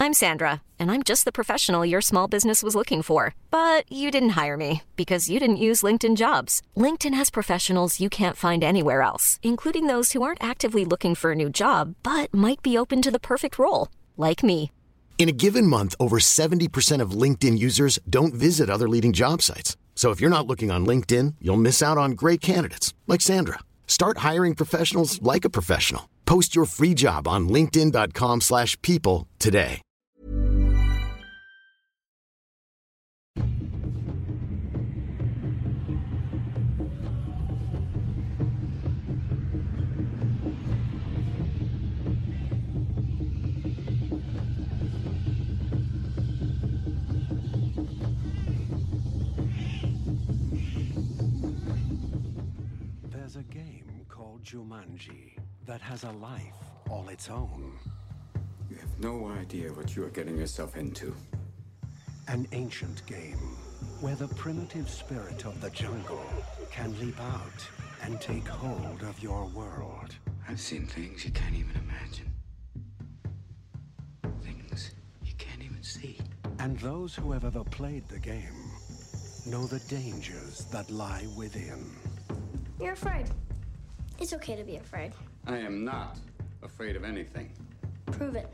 I'm Sandra, and I'm just the professional your small business was looking for. But you didn't hire me because you didn't use LinkedIn Jobs. LinkedIn has professionals you can't find anywhere else, including those who aren't actively looking for a new job, but might be open to the perfect role, like me. In a given month, over 70% of LinkedIn users don't visit other leading job sites. So if you're not looking on LinkedIn, you'll miss out on great candidates like Sandra. Start hiring professionals like a professional. Post your free job on linkedin.com/people today. There's a game called Jumanji that has a life all its own. You have no idea what you are getting yourself into. An ancient game where the primitive spirit of the jungle can leap out and take hold of your world. I've seen things you can't even imagine. Things you can't even see. And those who have ever played the game know the dangers that lie within. You're afraid. It's okay to be afraid. I am not afraid of anything. Prove it.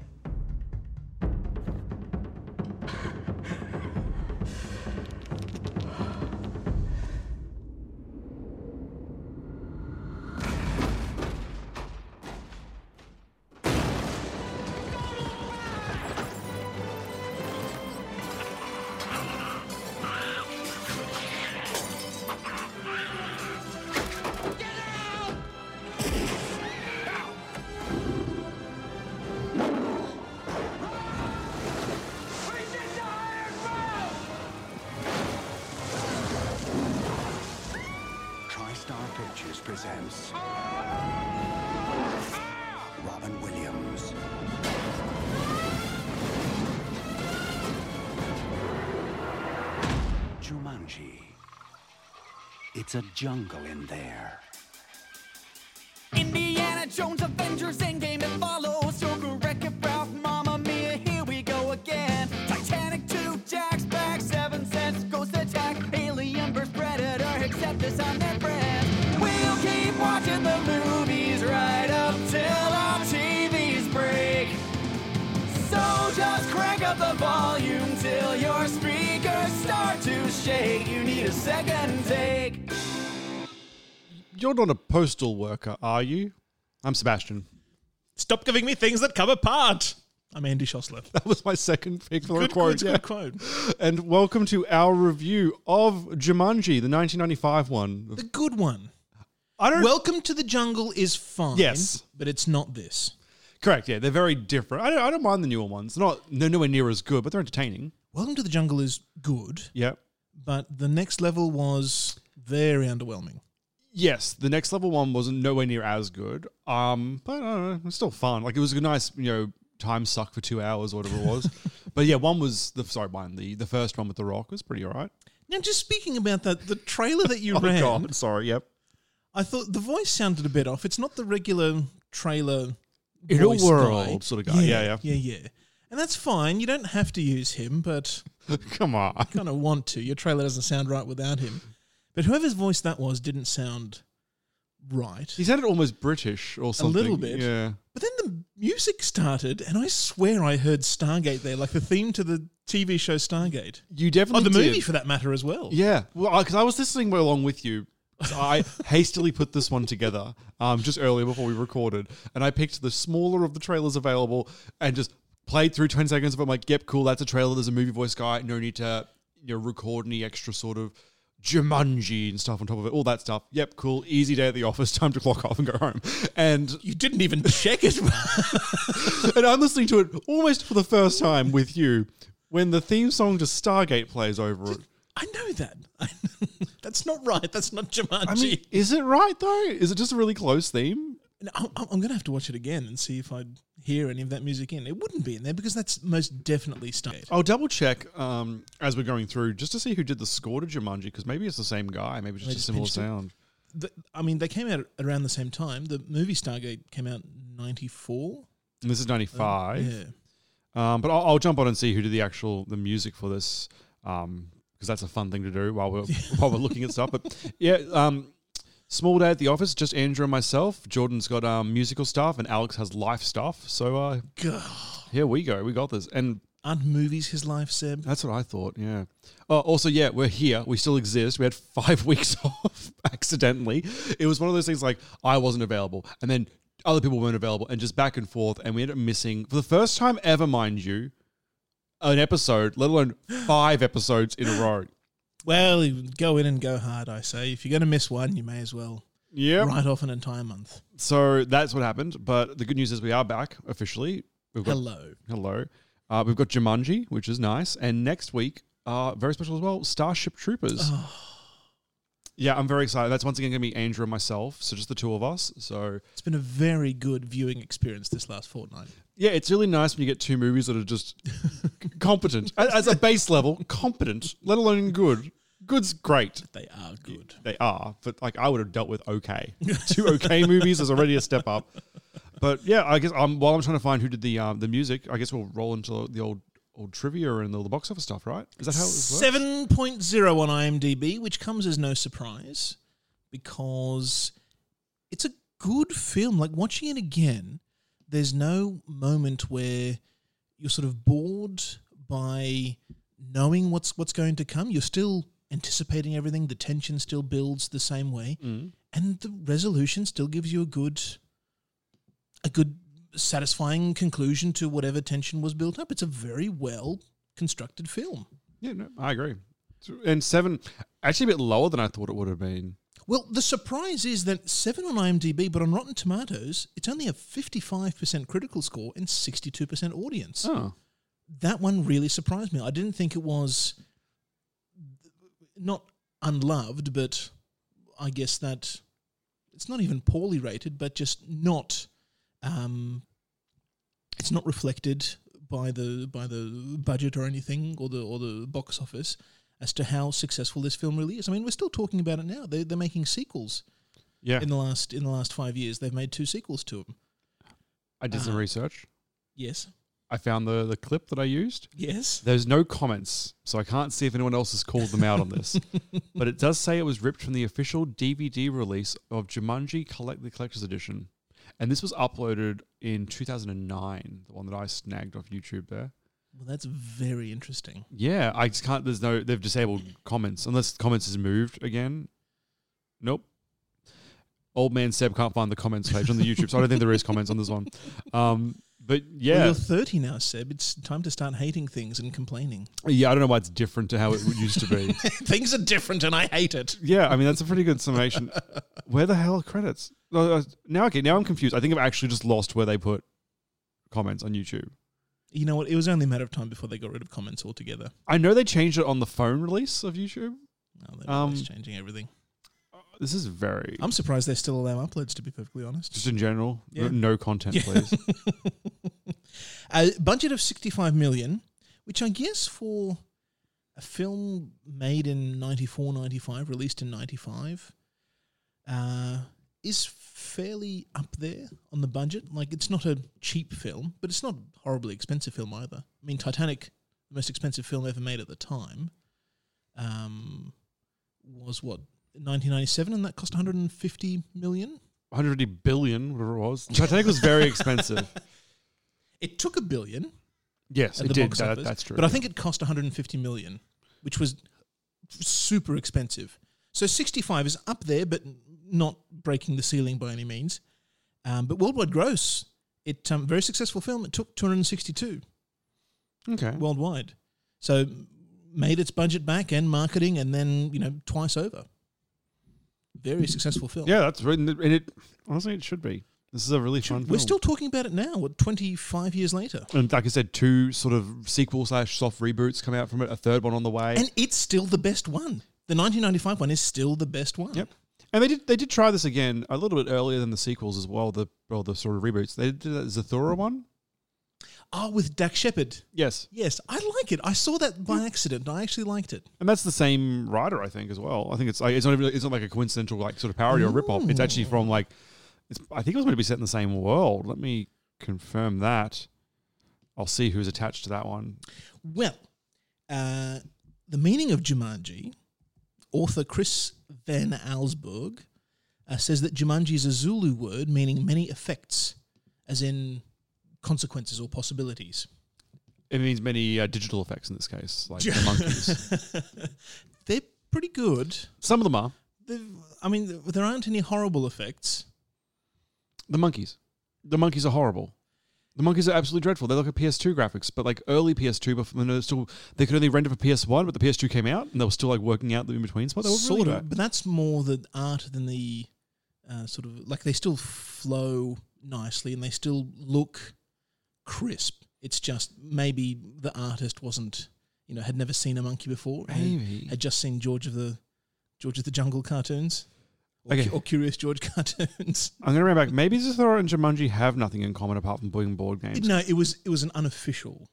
TriStar Pictures presents Robin Williams. Jumanji. It's a jungle in there. Indiana Jones, Avengers, Endgame, it follows. Joker, Wreck-It Ralph, Mamma Mia, here we go again. Titanic 2, Jack's back, Seven Sense, Ghost Attack, Alien vs. Predator, accept this on their brand. We'll keep watching the movies right up till our TVs break. So just crank up the volume till your speakers start to shake. You need a second take. You're not a postal worker, are you? I'm Sebastian. Stop giving me things that come apart. I'm Andy Schossler. That was my second pick for a quote. Good quote. And welcome to our review of Jumanji, the 1995 one. The good one. I don't. Welcome to the Jungle is fine. Yes. But it's not this. Correct, yeah. They're very different. I don't mind the newer ones. They're nowhere near as good, but they're entertaining. Welcome to the Jungle is good. Yep. But the next level was very underwhelming. Yes, the next level one wasn't nowhere near as good. But I don't know, it was still fun. Like, it was a nice, time suck for 2 hours or whatever it was. But yeah, the first one with The Rock was pretty all right. Now, just speaking about that, the trailer that you Oh, ran, God, sorry, yep. I thought the voice sounded a bit off. It's not the regular trailer In a voice world guy. sort of guy. Yeah. And that's fine. You don't have to use him, but Come on. you kind of want to. Your trailer doesn't sound right without him. But whoever's voice that was didn't sound right. He sounded almost British or something. A little bit. Yeah. But then the music started, and I swear I heard Stargate there, like the theme to the TV show Stargate. You definitely the did. movie for that matter as well. Yeah. Well, because I was listening along with you. So I hastily put this one together just earlier before we recorded, and I picked the smaller of the trailers available and just played through 10 seconds of it. I'm like, yep, cool, that's a trailer. There's a movie voice guy. No need to record any extra sort of Jumanji and stuff on top of it. All that stuff. Yep, cool. Easy day at the office. Time to clock off and go home. And You didn't even check it. and I'm listening to it almost for the first time with you when the theme song to Stargate plays over it. I know that. That's not right. That's not Jumanji. I mean, is it right though? Is it just a really close theme? I'm going to have to watch it again and see if I hear any of that music in. It wouldn't be in there because that's most definitely Stargate. I'll double check as we're going through just to see who did the score to Jumanji, because maybe it's the same guy. Maybe it's just a similar sound. They came out around the same time. The movie Stargate came out in 94. And this is 95. Yeah. But I'll jump on and see who did the music for this, because that's a fun thing to do while we're looking at stuff. But yeah, small day at the office, just Andrew and myself. Jordan's got musical stuff, and Alex has life stuff. So here we go. We got this. And aren't movies his life, Seb? that's what I thought. Yeah. Also, yeah, we're here. We still exist. We had 5 weeks off accidentally. It was one of those things like I wasn't available, and then other people weren't available, and just back and forth. And we ended up missing, for the first time ever, mind you, an episode, let alone 5 episodes in a row. Well, go in and go hard, I say. If you're going to miss one, you may as well write off an entire month. So that's what happened. But the good news is we are back officially. Hello. We've got Jumanji, which is nice. And next week, very special as well, Starship Troopers. Yeah, I'm very excited. That's once again going to be Andrew and myself, so just the two of us. So it's been a very good viewing experience this last fortnight. Yeah, it's really nice when you get two movies that are just competent. As a base level, competent, let alone good. Good's great. They are good. They are, but like I would have dealt with okay. 2 okay movies is already a step up. But yeah, I guess while I'm trying to find who did the music, I guess we'll roll into the old trivia and all the box office stuff, right? Is that how it works? 7.0 on IMDb, which comes as no surprise because it's a good film. Like watching it again, there's no moment where you're sort of bored by knowing what's going to come. You're still anticipating everything. The tension still builds the same way, and the resolution still gives you a good satisfying conclusion to whatever tension was built up. It's a very well constructed film. Yeah, no, I agree. And 7, actually a bit lower than I thought it would have been. Well, the surprise is that 7 on IMDb, but on Rotten Tomatoes, it's only a 55% critical score and 62% audience. Oh. That one really surprised me. I didn't think it was not unloved, but I guess that it's not even poorly rated, but just not... it's not reflected by the budget or anything or the box office as to how successful this film really is. I mean, we're still talking about it now. They're making sequels. Yeah. In the last 5 years, they've made 2 sequels to them. I did some research. Yes. I found the clip that I used. Yes. There's no comments, so I can't see if anyone else has called them out on this. But it does say it was ripped from the official DVD release of Jumanji the Collector's Edition. And this was uploaded in 2009, the one that I snagged off YouTube there. Well, that's very interesting. Yeah, I just can't, they've disabled comments, unless comments is moved again. Nope. Old man Seb can't find the comments page on the YouTube, so I don't think there is comments on this one. But yeah. Well, you're 30 now, Seb. It's time to start hating things and complaining. Yeah, I don't know why it's different to how it used to be. Things are different and I hate it. Yeah, I mean, that's a pretty good summation. Where the hell are credits? Now I'm confused. I think I've actually just lost where they put comments on YouTube. You know what? It was only a matter of time before they got rid of comments altogether. I know they changed it on the phone release of YouTube. No, they're always changing everything. This is very... I'm surprised they still allow uploads, to be perfectly honest. Just in general? Yeah. No content, please. A budget of $65 million, which I guess for a film made in 94, 95, released in 95, is fairly up there on the budget. Like, it's not a cheap film, but it's not a horribly expensive film either. I mean, Titanic, the most expensive film ever made at the time, was what? 1997, and that cost $150 million? 150 billion, whatever it was. Titanic was very expensive. It took $1 billion. Yes, it did. That's true. But I think it cost $150 million, which was super expensive. So 65 is up there, but not breaking the ceiling by any means. But worldwide gross, it very successful film. It took 262. Okay. Worldwide. So made its budget back and marketing, and then twice over. Very successful film. Yeah, that's right. And it honestly, it should be. This is a really fun film. We're still talking about it now, 25 years later. And like I said, 2 sort of sequel/soft reboots come out from it, a third one on the way. And it's still the best one. The 1995 one is still the best one. Yep. And they did try this again a little bit earlier than the sequels as well, the sort of reboots. They did the Zathura one. Oh, with Dak Shepard. Yes. Yes, I like it. I saw that by accident. I actually liked it. And that's the same writer, I think, as well. I think it's not like a coincidental like sort of parody or rip-off. It's actually from I think it was meant to be set in the same world. Let me confirm that. I'll see who's attached to that one. Well, the meaning of Jumanji, author Chris Van Allsburg says that Jumanji is a Zulu word meaning many effects, as in consequences or possibilities. It means many digital effects in this case, like the monkeys. They're pretty good. Some of them are. There aren't any horrible effects. The monkeys. The monkeys are horrible. The monkeys are absolutely dreadful. They look at PS2 graphics, but like early PS2, before they could only render for PS1, but the PS2 came out and they were still like working out the in between spot. They were really bad. But that's more the art than the sort of like they still flow nicely and they still look crisp. It's just maybe the artist wasn't, had never seen a monkey before. Maybe had just seen George of the Jungle cartoons. Or Curious George cartoons. I'm going to run back. Maybe Zathura and Jumanji have nothing in common apart from being board games. No, it was an unofficial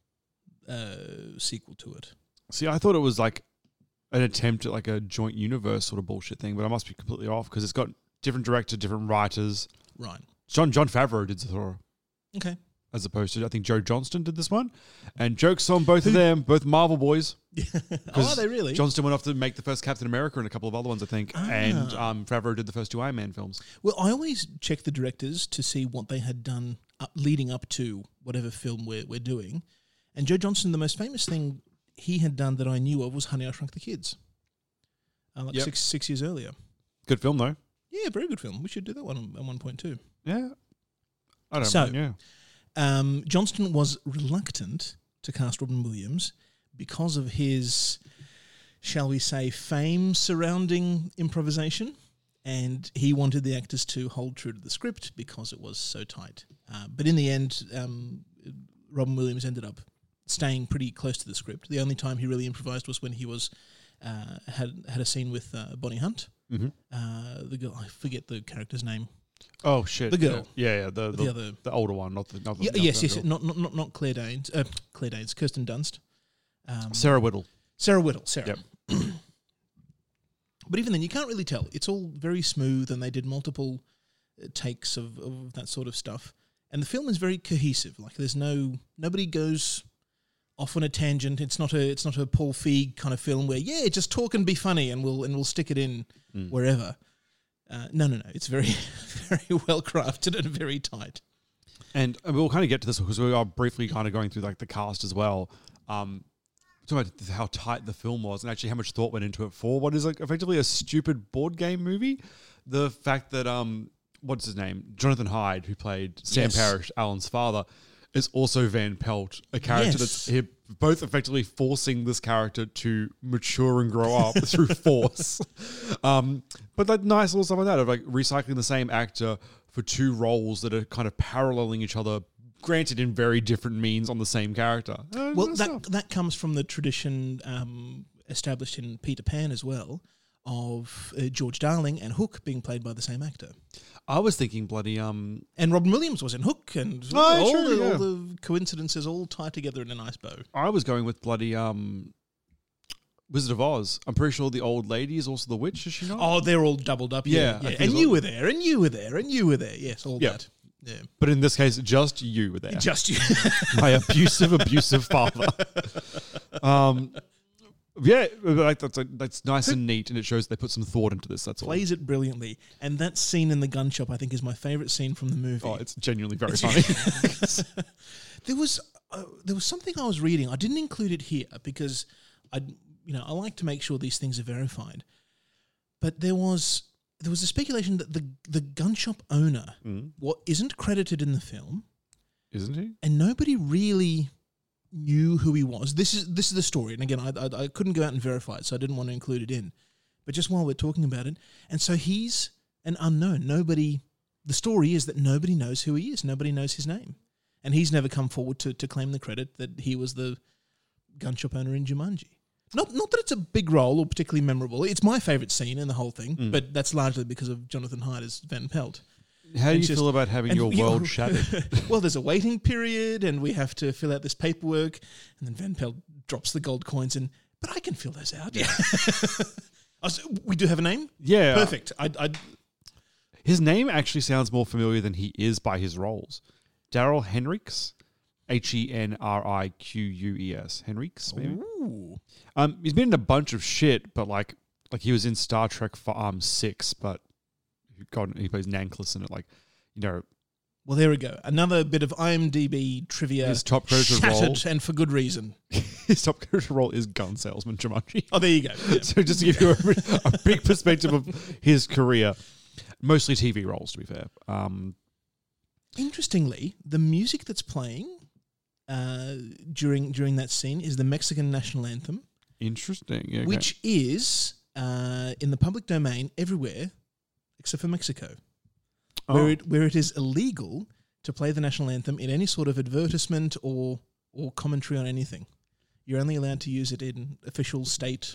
sequel to it. See, I thought it was like an attempt at like a joint universe sort of bullshit thing, but I must be completely off because it's got different director, different writers. Right. John Favreau did Zathura. Okay. As opposed to, I think Joe Johnston did this one. And jokes on both of them, both Marvel boys. Are they really? Johnston went off to make the first Captain America and a couple of other ones, I think. And Favreau did the first 2 Iron Man films. Well, I always check the directors to see what they had done leading up to whatever film we're doing. And Joe Johnston, the most famous thing he had done that I knew of was Honey, I Shrunk the Kids. Like 6 years earlier. Good film, though. Yeah, very good film. We should do that one at one point too. Yeah. I don't know. Yeah. Johnston was reluctant to cast Robin Williams because of his, shall we say, fame surrounding improvisation, and he wanted the actors to hold true to the script because it was so tight. But in the end, Robin Williams ended up staying pretty close to the script. The only time he really improvised was when he was had a scene with Bonnie Hunt. Mm-hmm. The girl, I forget the character's name. Oh shit! The girl, the older one, not the yes, not Claire Danes. Claire Danes, Kirsten Dunst, Sarah Whittle. Yep. But even then, you can't really tell. It's all very smooth, and they did multiple takes of that sort of stuff. And the film is very cohesive. Like there's nobody goes off on a tangent. It's not a Paul Feig kind of film where just talk and be funny, and we'll stick it in wherever. No. It's very, very well crafted and very tight. And we'll kind of get to this because we are briefly kind of going through like the cast as well. Talking about how tight the film was and actually how much thought went into it for what is like effectively a stupid board game movie. The fact that what's his name, Jonathan Hyde, who played Sam Parrish, Alan's father, is also Van Pelt, a character that's both effectively forcing this character to mature and grow up through force. But that nice little stuff like that of like recycling the same actor for 2 roles that are kind of paralleling each other, granted in very different means on the same character. Well, that comes from the tradition established in Peter Pan as well of George Darling and Hook being played by the same actor. I was thinking bloody... And Robin Williams was in Hook, and all the coincidences all tie together in a nice bow. I was going with bloody Wizard of Oz. I'm pretty sure the old lady is also the witch, is she not? Oh, they're all doubled up. Yeah. And you were there, and you were there, and you were there. Yes, all that. Yeah. But in this case, just you were there. Just you. My abusive father. Yeah, like that's nice and neat, and it shows they put some thought into this. That's all. Plays it brilliantly, and that scene in the gun shop, I think, is my favourite scene from the movie. Oh, it's genuinely very funny. There was something I was reading. I didn't include it here because I like to make sure these things are verified. But there was a speculation that the gun shop owner isn't credited in the film, isn't he? And nobody really knew who he was. This is the story, and again, I couldn't go out and verify it, so I didn't want to include it in. But just while we're talking about it, and so he's an unknown. The story is that nobody knows who he is. Nobody knows his name, and he's never come forward to claim the credit that he was the gun shop owner in Jumanji. Not that it's a big role or particularly memorable. It's my favourite scene in the whole thing, but that's largely because of Jonathan Hyde as Van Pelt. How do you feel about having your world shattered? Well, there's a waiting period, and we have to fill out this paperwork, and then Van Pelt drops the gold coins in. But I can fill those out. Yeah. We do have a name? Yeah. Perfect. His name actually sounds more familiar than he is by his roles. Daryl Henricks. Henriques, Henriques, maybe. Ooh. He's been in a bunch of shit, but like he was in Star Trek 6, but God, he plays Nanklis in it. Like, you know, Well, there we go. Another bit of IMDb trivia. His top credit shattered, role. and for good reason. his top character role is gun salesman Jumanji. Oh, there you go. Yeah. So just to give you a big perspective of his career, mostly TV roles, to be fair. Interestingly, the music that's playing during that scene is the Mexican national anthem, Interesting. Yeah, okay. which is in the public domain everywhere except for Mexico, where it is illegal to play the national anthem in any sort of advertisement or commentary on anything. You're only allowed to use it in official state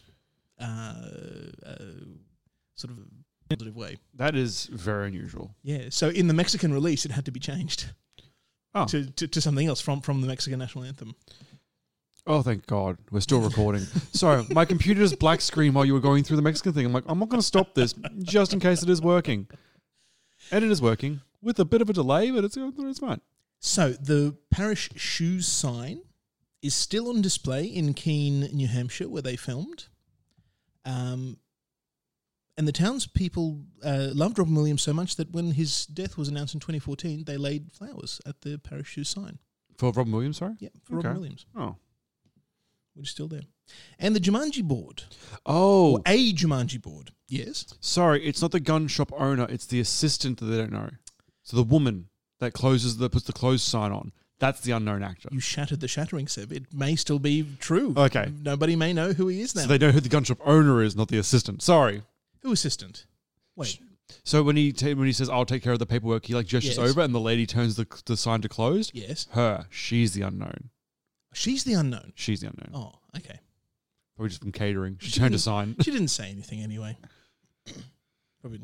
sort of positive way. That is very unusual. Yeah. So in the Mexican release, it had to be changed to something else from the Mexican national anthem. Oh, thank God. We're still recording. Sorry, my computer just black screen while you were going through the Mexican thing. I'm like, I'm not going to stop this just in case it is working. And it is working with a bit of a delay, but it's fine. So the parish shoes sign is still on display in Keene, New Hampshire, where they filmed. And the townspeople loved Robin Williams so much that when his death was announced in 2014, they laid flowers at the parish shoes sign. For Robin Williams, sorry? Yeah, for Robin Williams. Oh. Which is still there. And the Jumanji board. Oh. Or a Jumanji board. Yes. Sorry, it's not the gun shop owner. It's the assistant that they don't know. So the woman that puts the close sign on, that's the unknown actor. You shattered the shattering, Seb. It may still be true. Okay. Nobody may know who he is now. So they know who the gun shop owner is, not the assistant. Sorry. Who assistant? Wait. So when he says, I'll take care of the paperwork, he like gestures Yes. over and the lady turns the sign to closed. Yes. Her. She's the unknown. She's the unknown. She's the unknown. Oh, okay. Probably just from catering. She turned a sign. She didn't say anything anyway. Probably,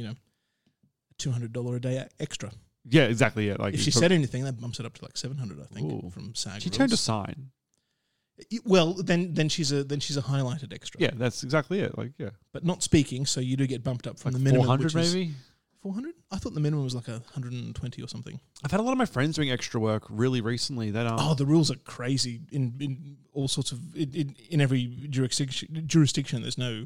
$200 a day extra. Yeah, exactly. Yeah, like If she said anything, that bumps it up to like $700, I think, Ooh. from SAG. She rules. turned a sign. Well, then she's a highlighted extra. Yeah, that's exactly it. Like, yeah, but not speaking, so you do get bumped up from like the minimum. 400 maybe. 400? I thought the minimum was like 120 or something. I've had a lot of my friends doing extra work really recently. That the rules are crazy in all sorts of in every jurisdiction. There's no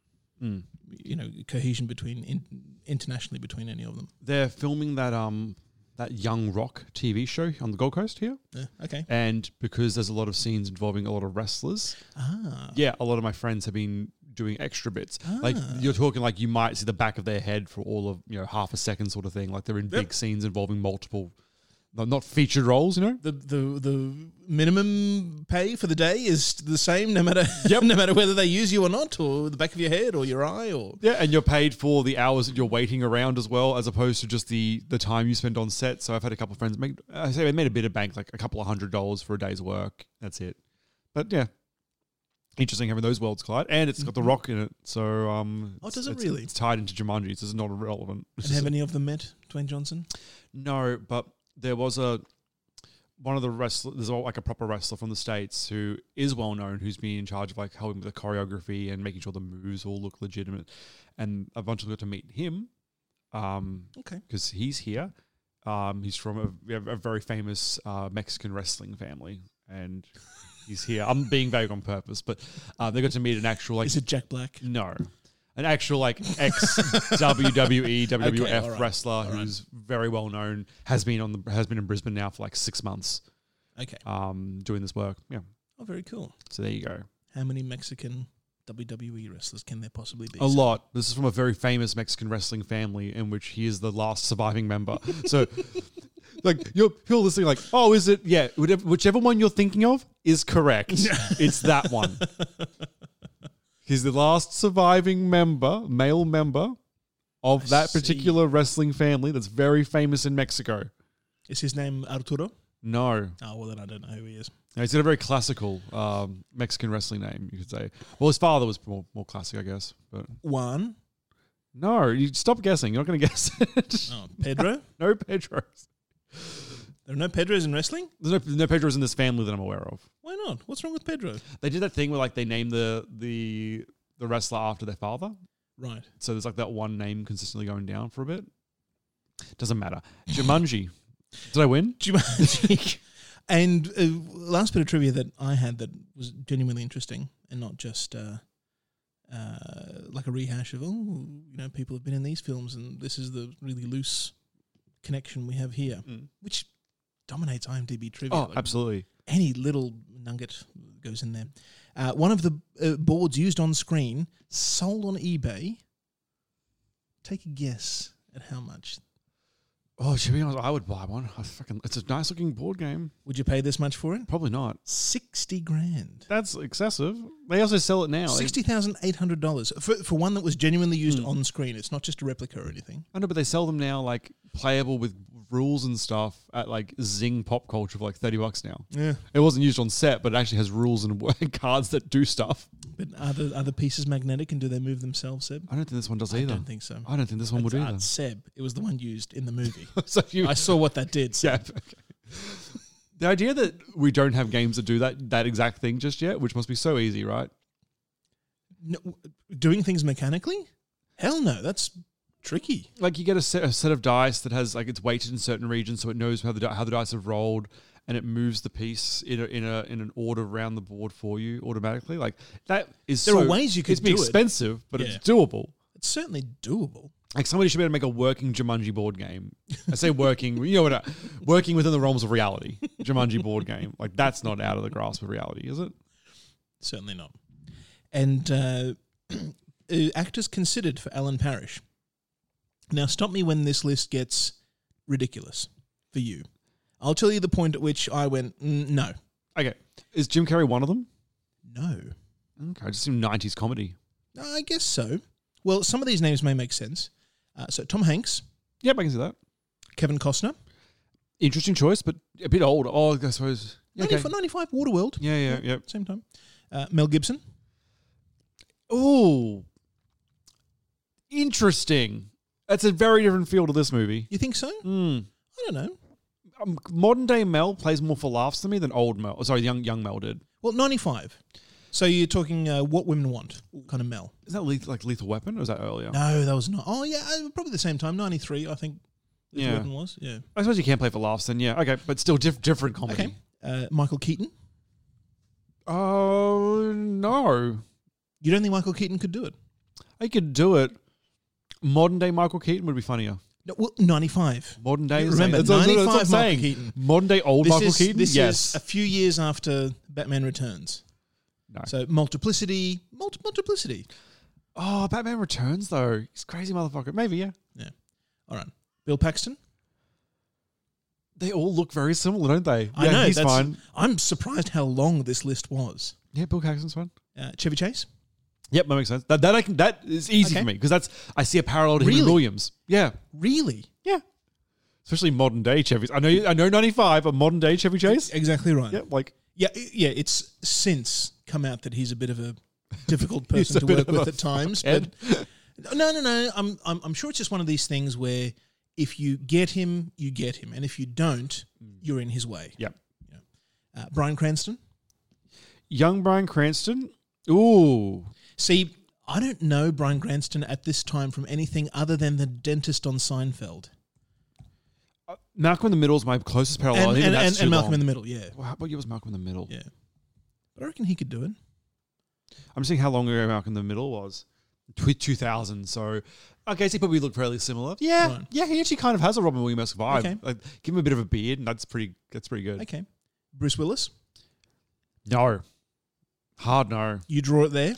cohesion internationally between any of them. they're filming that Young Rock TV show on the Gold Coast here. Okay. And because there's a lot of scenes involving a lot of wrestlers, yeah, a lot of my friends have been doing extra bits. Like you're talking like you might see the back of their head for all of half a second sort of thing. Like they're in big scenes involving multiple, not featured roles. The minimum pay for the day is the same no matter no matter whether they use you or not, or the back of your head or your eye or yeah, and you're paid for the hours that you're waiting around as well, as opposed to just the time you spend on set. So I've had a couple of friends they made a bit of bank, like a couple of $100 for a day's work. That's it. But yeah, interesting having those worlds collide, and it's got The Rock in it. So does it really? It's tied into Jumanji. So it's not irrelevant. And have any of them met Dwayne Johnson? No, but there was one of the wrestlers, there's like a proper wrestler from the States who is well known, who's been in charge of like helping with the choreography and making sure the moves all look legitimate. And a bunch of them got to meet him. Okay. Because he's here. He's from a very famous Mexican wrestling family, and he's here. I'm being vague on purpose, but they got to meet an actual like. Is it Jack Black? No. An actual like ex WWE, WWF right. wrestler who's very well known, has been in Brisbane now for like 6 months. Okay. Doing this work. Yeah. Oh, very cool. So there you go. How many Mexican WWE wrestlers can there possibly be? A lot. This is from a very famous Mexican wrestling family in which he is the last surviving member. So like you're listening like, oh, is it? Yeah, whichever one you're thinking of is correct. It's that one. He's the last surviving male member of that particular wrestling family that's very famous in Mexico. Is his name Arturo? No. Oh, well, then I don't know who he is. No, he's got a very classical Mexican wrestling name, you could say. Well, his father was more classic, I guess. But Juan? No, you stop guessing. You're not going to guess it. Oh, Pedro? No Pedros. There are no Pedros in wrestling? There's no Pedros in this family that I'm aware of. Why not? What's wrong with Pedro? They did that thing where like they named the wrestler after their father. Right. So there's like that one name consistently going down for a bit. Doesn't matter. Jumanji. Did I win? Jumanji. And last bit of trivia that I had that was genuinely interesting and not just like a rehash of, people have been in these films and this is the really loose connection we have here, which dominates IMDb trivia. Oh, absolutely. Any little nugget goes in there. One of the boards used on screen sold on eBay. Take a guess at how much. Oh, to be honest, I would buy one. It's a nice looking board game. Would you pay this much for it? Probably not. $60,000. That's excessive. They also sell it now. $60,800 for one that was genuinely used on screen. It's not just a replica or anything. I know, but they sell them now like playable with rules and stuff at like Zing Pop Culture for like $30 now. Yeah. It wasn't used on set, but it actually has rules and cards that do stuff. But are the pieces magnetic and do they move themselves, Seb? I don't think this one does either. I don't think so. I don't think this one would either. Seb, it was the one used in the movie. So I saw what that did. Seb. Yeah. Okay. The idea that we don't have games that do that exact thing just yet, which must be so easy, right? No, doing things mechanically? Hell no, that's tricky. Like you get a set of dice that has like it's weighted in certain regions, so it knows how the dice have rolled, and it moves the piece in an order around the board for you automatically. Like that is. There are ways you could do it. It's expensive, but Yeah. it's doable. It's certainly doable. Like somebody should be able to make a working Jumanji board game. I say working, working within the realms of reality. Jumanji board game, like that's not out of the grasp of reality, is it? Certainly not. And actors considered for Alan Parrish. Now, stop me when this list gets ridiculous for you. I'll tell you the point at which I went, no. Okay, is Jim Carrey one of them? No. Okay, I just assume 90s comedy. I guess so. Well, some of these names may make sense. So Tom Hanks. Yep, I can see that. Kevin Costner. Interesting choice, but a bit old. Oh, I suppose. Okay. 95, Waterworld. Yeah. Same time. Mel Gibson. Oh, interesting. That's a very different feel to this movie. You think so? I don't know. Modern day Mel plays more for laughs to me than old Mel. Sorry, young Mel did. Well, 95. So you're talking What Women Want kind of Mel. Is that Lethal Weapon, or was that earlier? No, that was not. Oh, yeah, probably the same time. 93, I think Lethal Yeah. Weapon was. Yeah. I suppose you can't play for laughs then, yeah. Okay, but still different comedy. Okay. Michael Keaton. Oh, no. You don't think Michael Keaton could do it? I could do it. Modern day Michael Keaton would be funnier. No, well, 95. Modern day, Remember, that's what I'm 95 Michael saying. Keaton. Modern day old Michael Keaton, This yes. is a few years after Batman Returns. No. So multiplicity. Oh, Batman Returns though. He's a crazy motherfucker. Maybe, yeah. Yeah. All right. Bill Paxton. They all look very similar, don't they? I know. He's fine. I'm surprised how long this list was. Yeah, Bill Paxton's fine. Chevy Chase. Yep, that makes sense. That is easy for me because I see a parallel to him and Williams. Yeah, Really? yeah. Especially modern day Chevy. I know 95, but modern day Chevy Chase. Exactly right. Yeah, like Yeah. It's since come out that he's a bit of a difficult He's person a to bit work of with a at times. fuckhead. But no. I'm sure it's just one of these things where if you get him, you get him, and if you don't, you're in his way. Yep. Bryan Cranston. Young Bryan Cranston. Ooh. See, I don't know Bryan Cranston at this time from anything other than the dentist on Seinfeld. Malcolm in the Middle is my closest parallel. I think that's too and Malcolm long. in the Middle, yeah. Well, what year was Malcolm in the Middle? Yeah. But I reckon he could do it. I'm seeing how long ago Malcolm in the Middle was. 2000. So, okay, so he probably looked fairly similar. Yeah, Right. yeah. He actually kind of has a Robin Williams vibe. Okay. Like, give him a bit of a beard, and that's pretty good. Okay. Bruce Willis. No, hard no. You draw it there.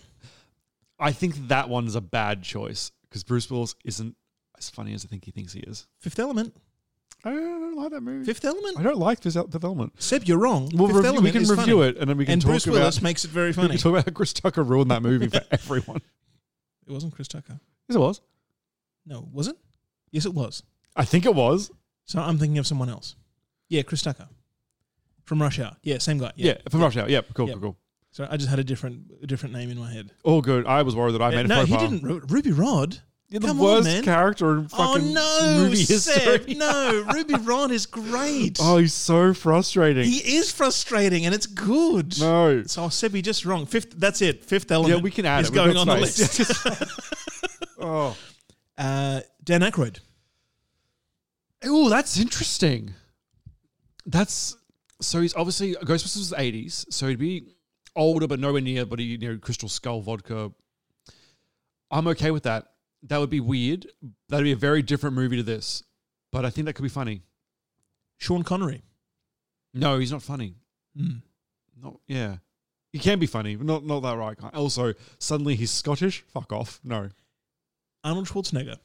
I think that one's a bad choice because Bruce Willis isn't as funny as I think he thinks he is. Fifth Element. I don't like that movie. Fifth Element. I don't like Fifth Element. Seb, you're wrong. We'll Fifth Element we can is review funny. it, and then we can And talk Bruce about. Willis makes it very We funny. can talk about how Chris Tucker ruined that movie for everyone. It wasn't Chris Tucker. Yes, it was. No, was it? Yes, it was. I think it was. So I'm thinking of someone else. Yeah, Chris Tucker. From Rush Hour. Yeah, same guy. Yeah, from Rush Hour. Yep, cool, Yep. cool. So I just had a different name in my head. All good. I was worried that I made a no, faux he pas. didn't. Ruby Rod. You're the Come on, worst man. character in fucking movie Seb, history. no, Ruby Rod is great. Oh, he's so frustrating. He is frustrating, and it's good. No. So Seb, you're just wrong. Fifth. That's it. Fifth Element. Yeah, we can add is it. going We've on got the space. list. Oh. Dan Aykroyd. Oh, that's interesting. That's So he's obviously Ghostbusters was the 80s, so he'd be older but nowhere near, but he Crystal Skull vodka. I'm okay with that. That would be weird. That'd be a very different movie to this, but I think that could be funny. Sean Connery. No, he's not funny. Yeah. He can be funny, but not that right. Also, suddenly he's Scottish. Fuck off. No. Arnold Schwarzenegger.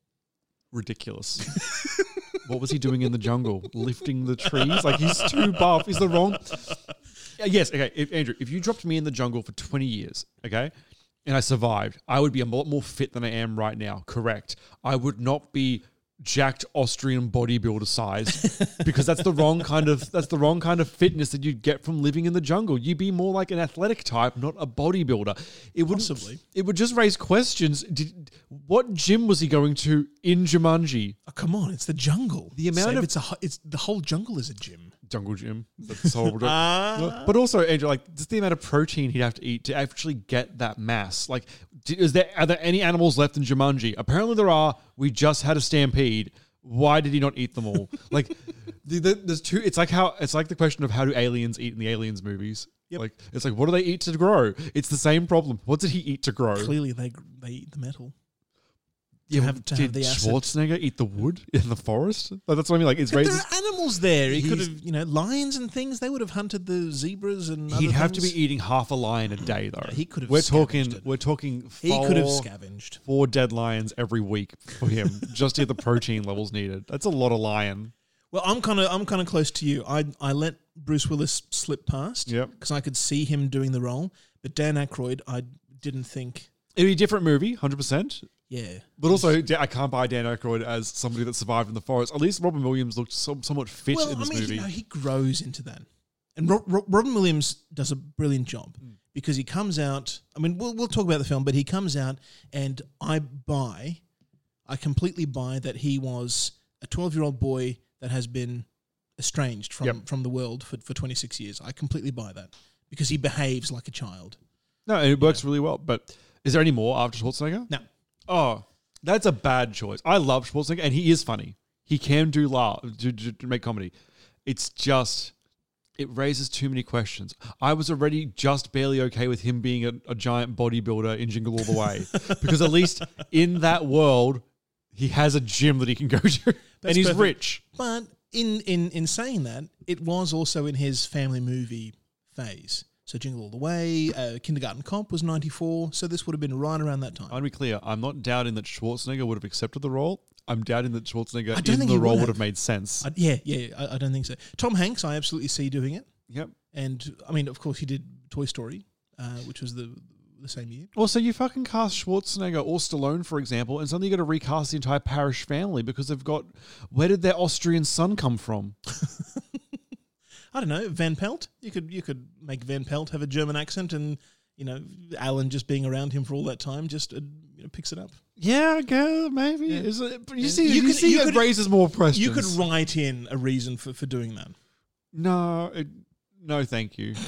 Ridiculous. What was he doing in the jungle? Lifting the trees? Like, he's too buff. Is the wrong? Yes, okay. Andrew, if you dropped me in the jungle for 20 years, okay, and I survived, I would be a lot more fit than I am right now. Correct. I would not be jacked Austrian bodybuilder size because that's the wrong kind of fitness that you'd get from living in the jungle. You'd be more like an athletic type, not a bodybuilder. Possibly. It would just raise questions. What gym was he going to in Jumanji? Oh, come on, it's the jungle. The amount of it's the whole jungle is a gym. Jungle gym. That's horrible. But also, Andrew, like just the amount of protein he'd have to eat to actually get that mass. Like, are there any animals left in Jumanji? Apparently there are. We just had a stampede. Why did he not eat them all? Like, there's two. It's like the question of how do aliens eat in the Aliens movies. Yep. Like, it's like, what do they eat to grow? It's the same problem. What did he eat to grow? Clearly, they eat the metal. Did have the acid. Schwarzenegger eat the wood in the forest? Like, that's what I mean. Like, there are animals there. He could have, lions and things. They would have hunted the zebras and. He'd have to be eating half a lion a day, though. Yeah, he could have. We're talking. He could have scavenged 4 dead lions every week for him just to get the protein levels needed. That's a lot of lion. Well, I'm kind of close to you. I let Bruce Willis slip past. Yep. Because I could see him doing the role, but Dan Aykroyd, I didn't think. It'd be a different movie, 100%. Yeah. But also, I can't buy Dan Aykroyd as somebody that survived in the forest. At least Robin Williams looked somewhat fit in this movie. He grows into that. And Robin Williams does a brilliant job because he comes out. I mean, we'll talk about the film, but he comes out and I completely buy that he was a 12-year-old boy that has been estranged from the world for 26 years. I completely buy that because he behaves like a child. No, and it works really well. But is there any more after Schwarzenegger? No. Oh, that's a bad choice. I love Schwarzenegger, and he is funny. He can do make comedy. It's just, it raises too many questions. I was already just barely okay with him being a giant bodybuilder in Jingle All the Way, because at least in that world, he has a gym that he can go to, and he's rich. But in saying that, it was also in his family movie phase. So Jingle All the Way, Kindergarten Cop was 94, so this would have been right around that time. I'll be clear, I'm not doubting that Schwarzenegger would have accepted the role. I'm doubting that Schwarzenegger in the he role would have made sense. I don't think so. Tom Hanks, I absolutely see doing it. Yep. And, I mean, of course, he did Toy Story, which was the same year. Also, you fucking cast Schwarzenegger or Stallone, for example, and suddenly you got to recast the entire Parish family because they've got... Where did their Austrian son come from? I don't know, Van Pelt. You could make Van Pelt have a German accent, and Alan just being around him for all that time just picks it up. Yeah, I guess maybe. Yeah. Is it? You see, you it raises more questions. You could write in a reason for doing that. No, thank you.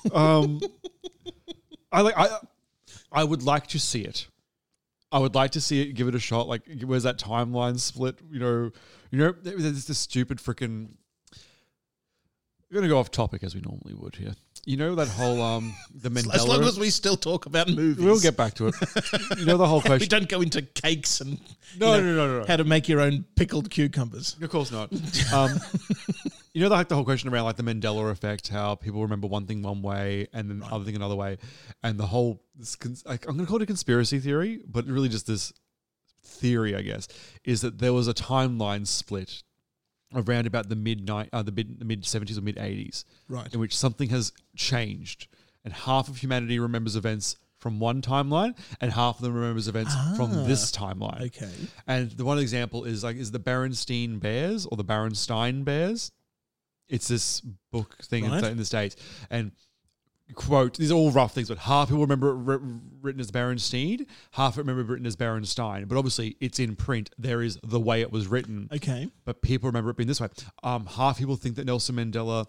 I would like to see it. I would like to see it. Give it a shot. Like, where's that timeline split? There's this stupid freaking. We're going to go off topic as we normally would here. You know that whole the Mandela. As long as we still talk about movies, we'll get back to it. You know the whole question. We don't go into cakes and no. How to make your own pickled cucumbers. Of course not. You know the whole question around like the Mandela effect, how people remember one thing one way and then the other thing another way, and the whole I'm going to call it a conspiracy theory, but really just this theory, I guess, is that there was a timeline split around about the mid 70s or mid 80s, right, in which something has changed, and half of humanity remembers events from one timeline, and half of them remembers events from this timeline. Okay, and the one example is the Berenstein Bears or the Berenstein Bears. It's this book thing in the States, and quote, these are all rough things, but half people remember it written as Berenstein, half remember it written as Berenstein. But obviously, it's in print. There is the way it was written. Okay. But people remember it being this way. Half people think that Nelson Mandela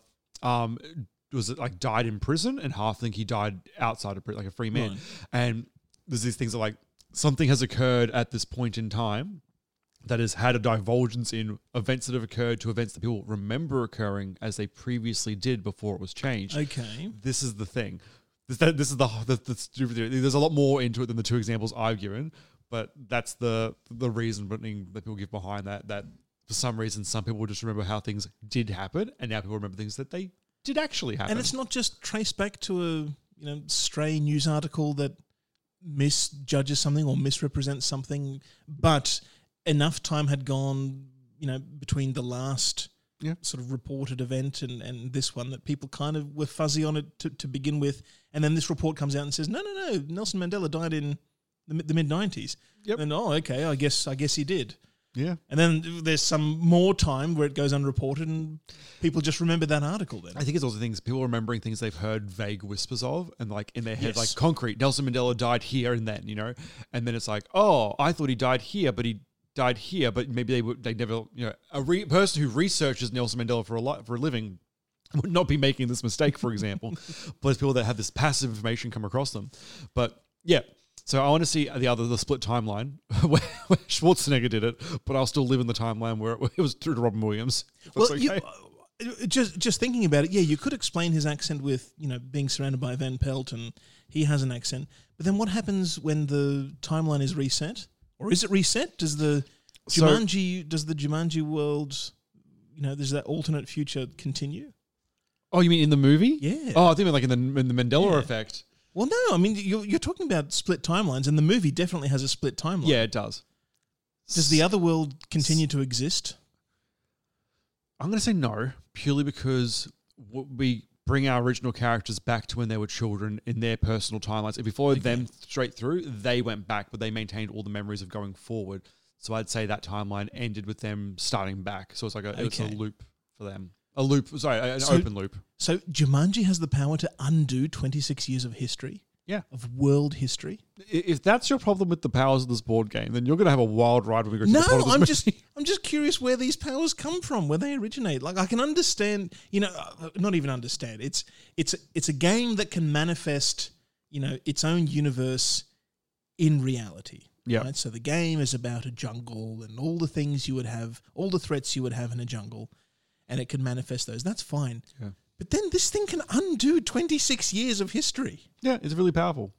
died in prison, and half think he died outside of prison, like a free man. Right. And there's these things that something has occurred at this point in time that has had a divergence in events that have occurred to events that people remember occurring as they previously did before it was changed. Okay. This is the thing. This is the stupid theory. There's a lot more into it than the two examples I've given, but that's the reason that people give behind that for some reason some people just remember how things did happen, and now people remember things that they did actually happen. And it's not just traced back to a stray news article that misjudges something or misrepresents something, but enough time had gone, between the last sort of reported event and this one that people kind of were fuzzy on it to begin with. And then this report comes out and says, no, Nelson Mandela died in the mid-90s. Yep. And, okay, I guess he did. Yeah. And then there's some more time where it goes unreported and people just remember that article then. I think it's also things, people remembering things they've heard vague whispers of and like in their head, Yes. like concrete, Nelson Mandela died here and then, and then it's like, oh, I thought he died here, but he died here, but maybe they never, a person who researches Nelson Mandela for a living would not be making this mistake, for example. But there's people that have this passive information come across them. But yeah, so I want to see the split timeline where Schwarzenegger did it, but I'll still live in the timeline where it was through to Robin Williams. Well, Okay. just thinking about it, you could explain his accent with, being surrounded by Van Pelt and he has an accent. But then what happens when the timeline is reset? Or is it reset? Does the Jumanji world, does that alternate future continue? Oh, you mean in the movie? Yeah. Oh, I think like in the Mandela effect. Well, no, I mean, you're talking about split timelines, and the movie definitely has a split timeline. Yeah, it does. Does the other world continue to exist? I'm going to say no, purely because we bring our original characters back to when they were children in their personal timelines. And before them straight through, they went back, but they maintained all the memories of going forward. So I'd say that timeline ended with them starting back. So it's like it's a loop for them. An open loop. So Jumanji has the power to undo 26 years of history. Yeah. Of world history. If that's your problem with the powers of this board game, then you're going to have a wild ride when we go to the plot of this movie. I'm just curious where these powers come from, where they originate. Like I can understand, not even understand. It's a game that can manifest, its own universe in reality. Yeah. Right? So the game is about a jungle and all the things you would have, all the threats you would have in a jungle, and it can manifest those. That's fine. Yeah. But then this thing can undo 26 years of history. Yeah, it's really powerful.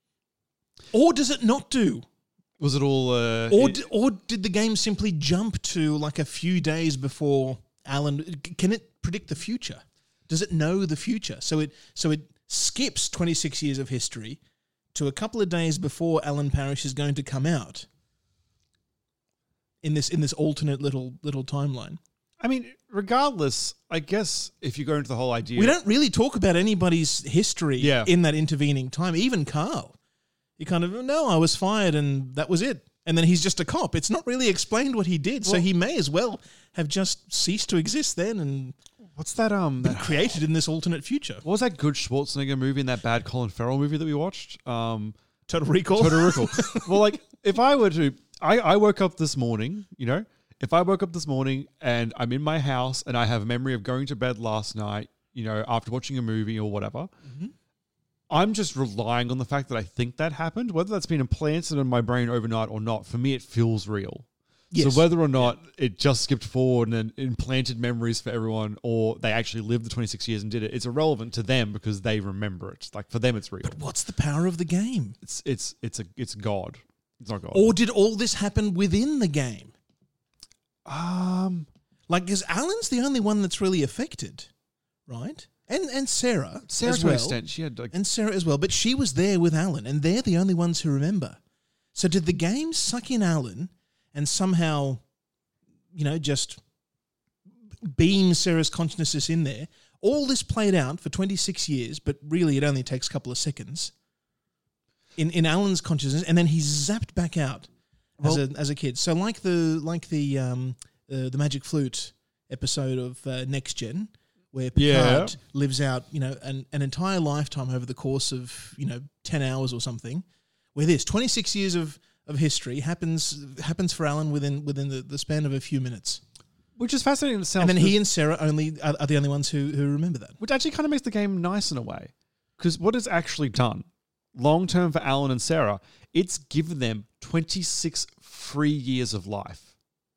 Or does it not do? Was it all... Or did the game simply jump to like a few days before Alan... Can it predict the future? Does it know the future? So it skips 26 years of history to a couple of days before Alan Parrish is going to come out in this alternate little timeline. I mean, regardless, I guess if you go into the whole idea... We don't really talk about anybody's history in that intervening time, even Carl. He kind of, no, I was fired and that was it. And then he's just a cop. It's not really explained what he did, so he may as well have just ceased to exist then and... What's that? Been created in this alternate future. What was that good Schwarzenegger movie and that bad Colin Farrell movie that we watched? Total Recall? Total Recall. Well, like, if I were to... I woke up this morning, if I woke up this morning and I'm in my house and I have a memory of going to bed last night, after watching a movie or whatever, I'm just relying on the fact that I think that happened. Whether that's been implanted in my brain overnight or not, for me, it feels real. Yes. So whether or not it just skipped forward and implanted memories for everyone, or they actually lived the 26 years and did it, it's irrelevant to them because they remember it. Like, for them, it's real. But what's the power of the game? It's God. It's not God. Or did all this happen within the game? Because Alan's the only one that's really affected, right? And Sarah to an extent, she had and Sarah as well, but she was there with Alan, and they're the only ones who remember. So did the game suck in Alan and somehow, just beam Sarah's consciousness in there? All this played out for 26 years, but really it only takes a couple of seconds in Alan's consciousness, and then he's zapped back out as a kid. So like the Magic Flute episode of Next Gen, where Picard lives out, an entire lifetime over the course of 10 hours or something, where this 26 years of history happens for Alan within the span of a few minutes. Which is fascinating in itself. And then he and Sarah are the only ones who remember that. Which actually kind of makes the game nice in a way. Because what it's actually done, long term for Alan and Sarah, it's given them 26 free years of life.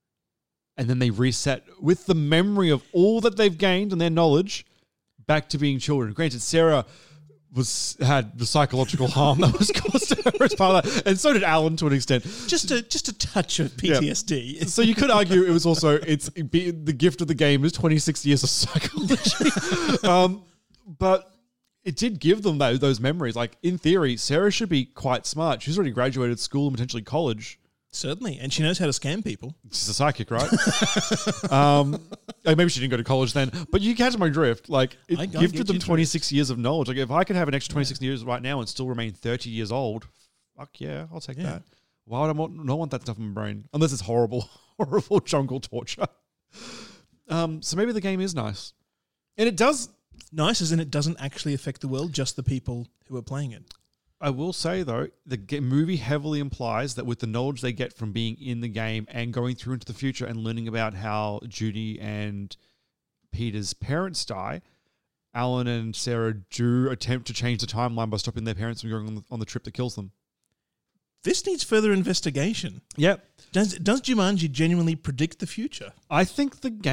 and then they reset with the memory of all that they've gained and their knowledge back to being children. Granted, Sarah had the psychological harm that was caused to her as part of that, and so did Alan to an extent. Just a touch of PTSD. Yeah. So you could argue it was also the gift of the game is 26 years of psychology, but it did give them those memories. Like in theory, Sarah should be quite smart. She's already graduated school and potentially college. Certainly, and she knows how to scam people. She's a psychic, right? Maybe she didn't go to college then, but you catch my drift. Like, it gifted them 26 years of knowledge. Like, if I could have an extra 26 years right now and still remain 30 years old, fuck yeah, I'll take that. Why would I not want that stuff in my brain? Unless it's horrible jungle torture. So maybe the game is nice. And it does... Nice as in it doesn't actually affect the world, just the people who are playing it. I will say, though, the movie heavily implies that with the knowledge they get from being in the game and going through into the future and learning about how Judy and Peter's parents die, Alan and Sarah do attempt to change the timeline by stopping their parents from going on the trip that kills them. This needs further investigation. Yep. Does Jumanji genuinely predict the future? I think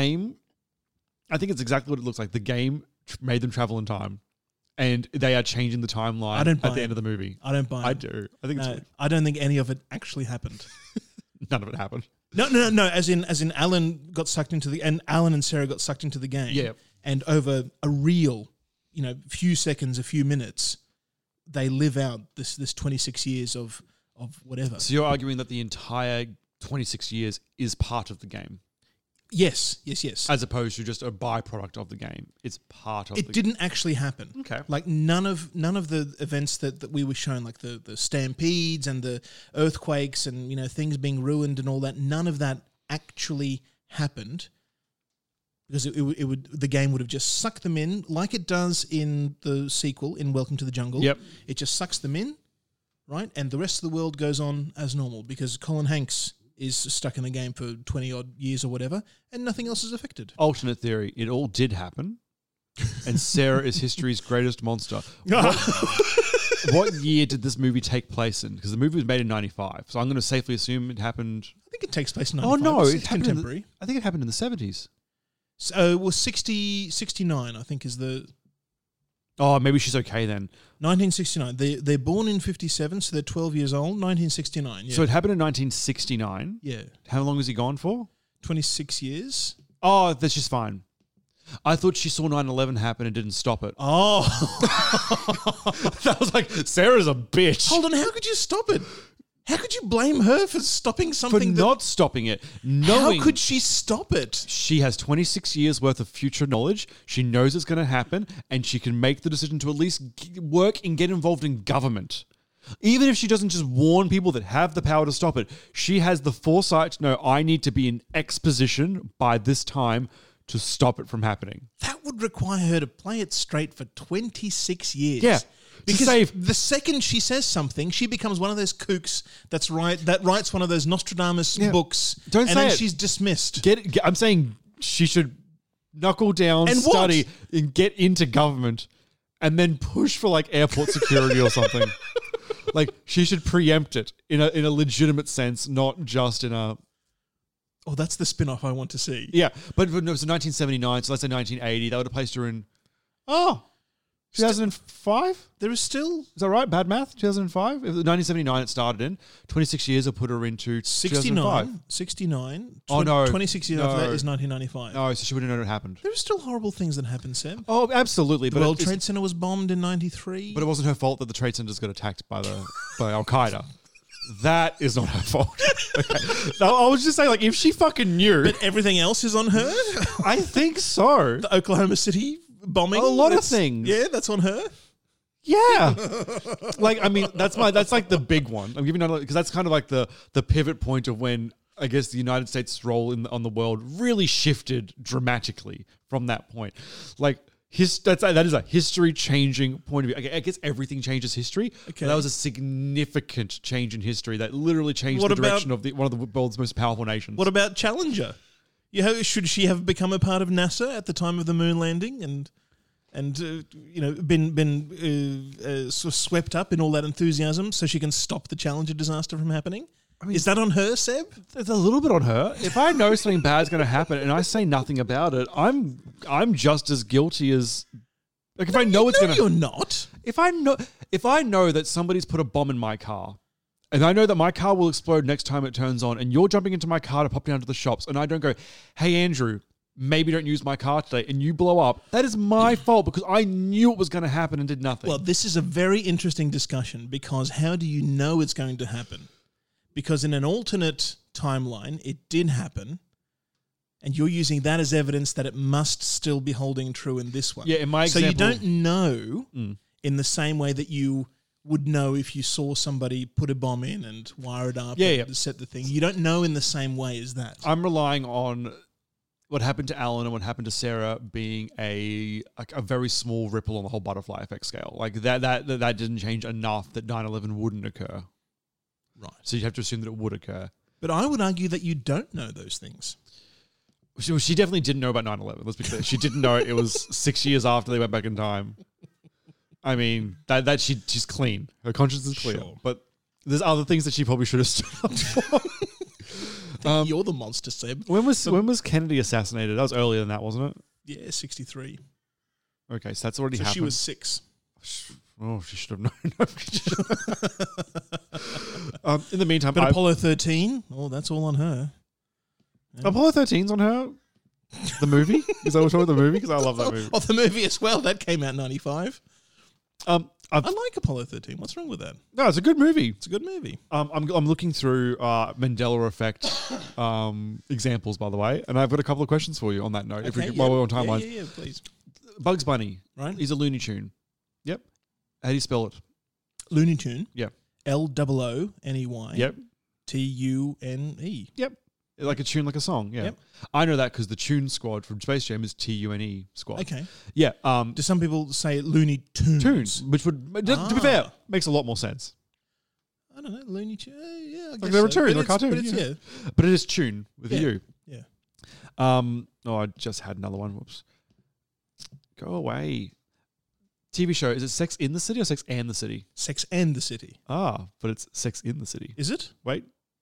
it's exactly what it looks like. The game made them travel in time. And they are changing the timeline at the end of the movie. I don't buy it. I do. I think it's I don't think any of it actually happened. None of it happened. No. As in Alan got sucked into and Alan and Sarah got sucked into the game. Yeah. And over a real, few seconds, a few minutes, they live out this 26 years of whatever. So you're arguing that the entire 26 years is part of the game? Yes. As opposed to just a byproduct of the game. It's part of the game. It didn't actually happen. Okay. Like none of the events that we were shown, like the stampedes and the earthquakes and, things being ruined and all that, none of that actually happened because the game would have just sucked them in like it does in the sequel in Welcome to the Jungle. Yep. It just sucks them in, right? And the rest of the world goes on as normal because Colin Hanks is stuck in the game for 20-odd years or whatever, and nothing else is affected. Alternate theory, it all did happen, and Sarah is history's greatest monster. What year did this movie take place in? Because the movie was made in 95, so I'm going to safely assume it happened... I think it takes place in 95. Oh, no, it's contemporary. I think it happened in the 70s. So, 69, I think, is the... Oh, maybe she's okay then. 1969. They're born in 57, so they're 12 years old. 1969, yeah. So it happened in 1969? Yeah. How long was he gone for? 26 years. Oh, that's just fine. I thought she saw 9/11 happen and didn't stop it. Oh. That was like, Sarah's a bitch. Hold on, how could you stop it? How could you blame her for stopping something? For not stopping it. Knowing how could she stop it? She has 26 years worth of future knowledge. She knows it's going to happen, and she can make the decision to at least work and get involved in government. Even if she doesn't just warn people that have the power to stop it, she has the foresight to know, I need to be in X position by this time to stop it from happening. That would require her to play it straight for 26 years. Yeah. Because the second she says something, she becomes one of those kooks that writes one of those Nostradamus books. Don't say then it. She's dismissed. I'm saying she should knuckle down, and study, and get into government, and then push for like airport security or something. Like she should preempt it in a legitimate sense, not just in a. Oh, that's the spin-off I want to see. Yeah, but no, it was 1979, so let's say 1980. That would have placed her in. 2005? There is still... Is that right? Bad math? 2005? 1979 it started in. 26 years will put her into 2005. 69. Oh, no. 26 years after that is 1995. No, so she wouldn't know it happened. There are still horrible things that happened, Sam. Oh, absolutely. The World Trade Center was bombed in 93. But it wasn't her fault that the Trade Centers got attacked by Al-Qaeda. That is not her fault. Okay. No, I was just saying, like, if she fucking knew... But everything else is on her? I think so. The Oklahoma City bombing? A lot of things. Yeah, that's on her? Yeah. Like, I mean, that's like the big one. I'm giving another, because that's kind of like the pivot point of when, I guess, the United States' role on the world really shifted dramatically from that point. Like, that is a history-changing point of view. I guess everything changes history. Okay. But that was a significant change in history that literally changed the direction of one of the world's most powerful nations. What about Challenger? Should she have become a part of NASA at the time of the moon landing and been sort of swept up in all that enthusiasm so she can stop the Challenger disaster from happening? Is that on her, Seb? It's a little bit on her. If I know something bad's going to happen and I say nothing about it, I'm just as guilty as. Like if I know it's going to. You're not. If I know that somebody's put a bomb in my car, and I know that my car will explode next time it turns on, and you're jumping into my car to pop down to the shops, and I don't go, "Hey Andrew, maybe don't use my car today," and you blow up, that is my fault because I knew it was going to happen and did nothing. Well, this is a very interesting discussion because how do you know it's going to happen? Because in an alternate timeline, it did happen, and you're using that as evidence that it must still be holding true in this one. Yeah, in my so example... you don't know in the same way that you would know if you saw somebody put a bomb in and wire it up and set the thing. You don't know in the same way as that. I'm relying on what happened to Alan and what happened to Sarah being a very small ripple on the whole butterfly effect scale. Like that didn't change enough that 9/11 wouldn't occur. Right. So you have to assume that it would occur. But I would argue that you don't know those things. She definitely didn't know about 9/11. Let's be clear. She didn't know it was 6 years after they went back in time. I mean, she's clean. Her conscience is clear. Sure. But there's other things that she probably should have stood up for. You're the monster, Seb. When was Kennedy assassinated? That was earlier than that, wasn't it? Yeah, 63. Okay, so that's already happened. She was 6. Oh, she should have known. In the meantime... But Apollo 13, that's all on her. Yeah. Apollo 13's on her? The movie? Is that what we're talking about, the movie? Because I love that movie. Oh, the movie as well. That came out in 95. I like Apollo 13. What's wrong with that? No, it's a good movie. It's a good movie. I'm looking through Mandela Effect examples, by the way, and I've got a couple of questions for you on that note. Okay, while we're on timelines. Yeah, please. Bugs Bunny. Right. He's a Looney Tune. Yep. How do you spell it? Looney Tune. Yep. L-O-O-N-E-Y. Yep. T-U-N-E. Yep. Like a tune, like a song. Yeah. Yep. I know that because the Tune Squad from Space Jam is T-U-N-E Squad. Okay. Yeah. Do some people say Looney Tunes? Tunes, which would, to be fair, makes a lot more sense. I don't know. Looney Tunes. Yeah, I guess they're a so. tune, they're a cartoon. But, yeah. But it is Tune with a U. Yeah. I just had another one. Whoops. Go away. TV show, is it Sex in the City or Sex and the City? Sex and the City. Ah, but it's Sex in the City. Is it? Wait.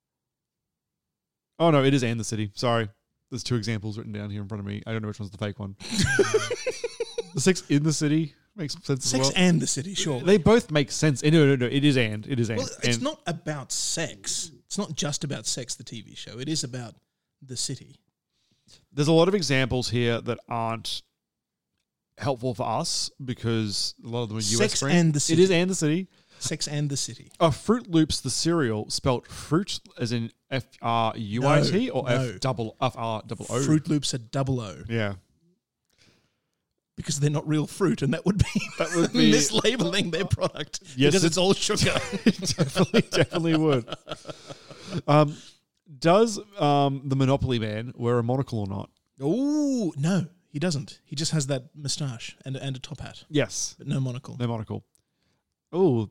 Oh, no, it is and the City. Sorry. There's 2 examples written down here in front of me. I don't know which one's the fake one. The Sex in the City makes sense Sex as well. and the City, sure. They both make sense. No. It is and. It is and. Well, it's not about sex. It's not just about sex, the TV show. It is about the city. There's a lot of examples here that aren't helpful for us because a lot of them are US Sex brands. and the City. It is and the City. Sex and the City. Fruit Loops, the cereal, spelt fruit as in F-R-U-I-T or F-R-O-O? Fruit Loops are double O. Yeah. Because they're not real fruit, and that would be mislabeling their product. Yes, because it's all sugar. definitely would. Does the Monopoly Man wear a monocle or not? Oh, no, he doesn't. He just has that moustache and a top hat. Yes. But no monocle. No monocle. Oh.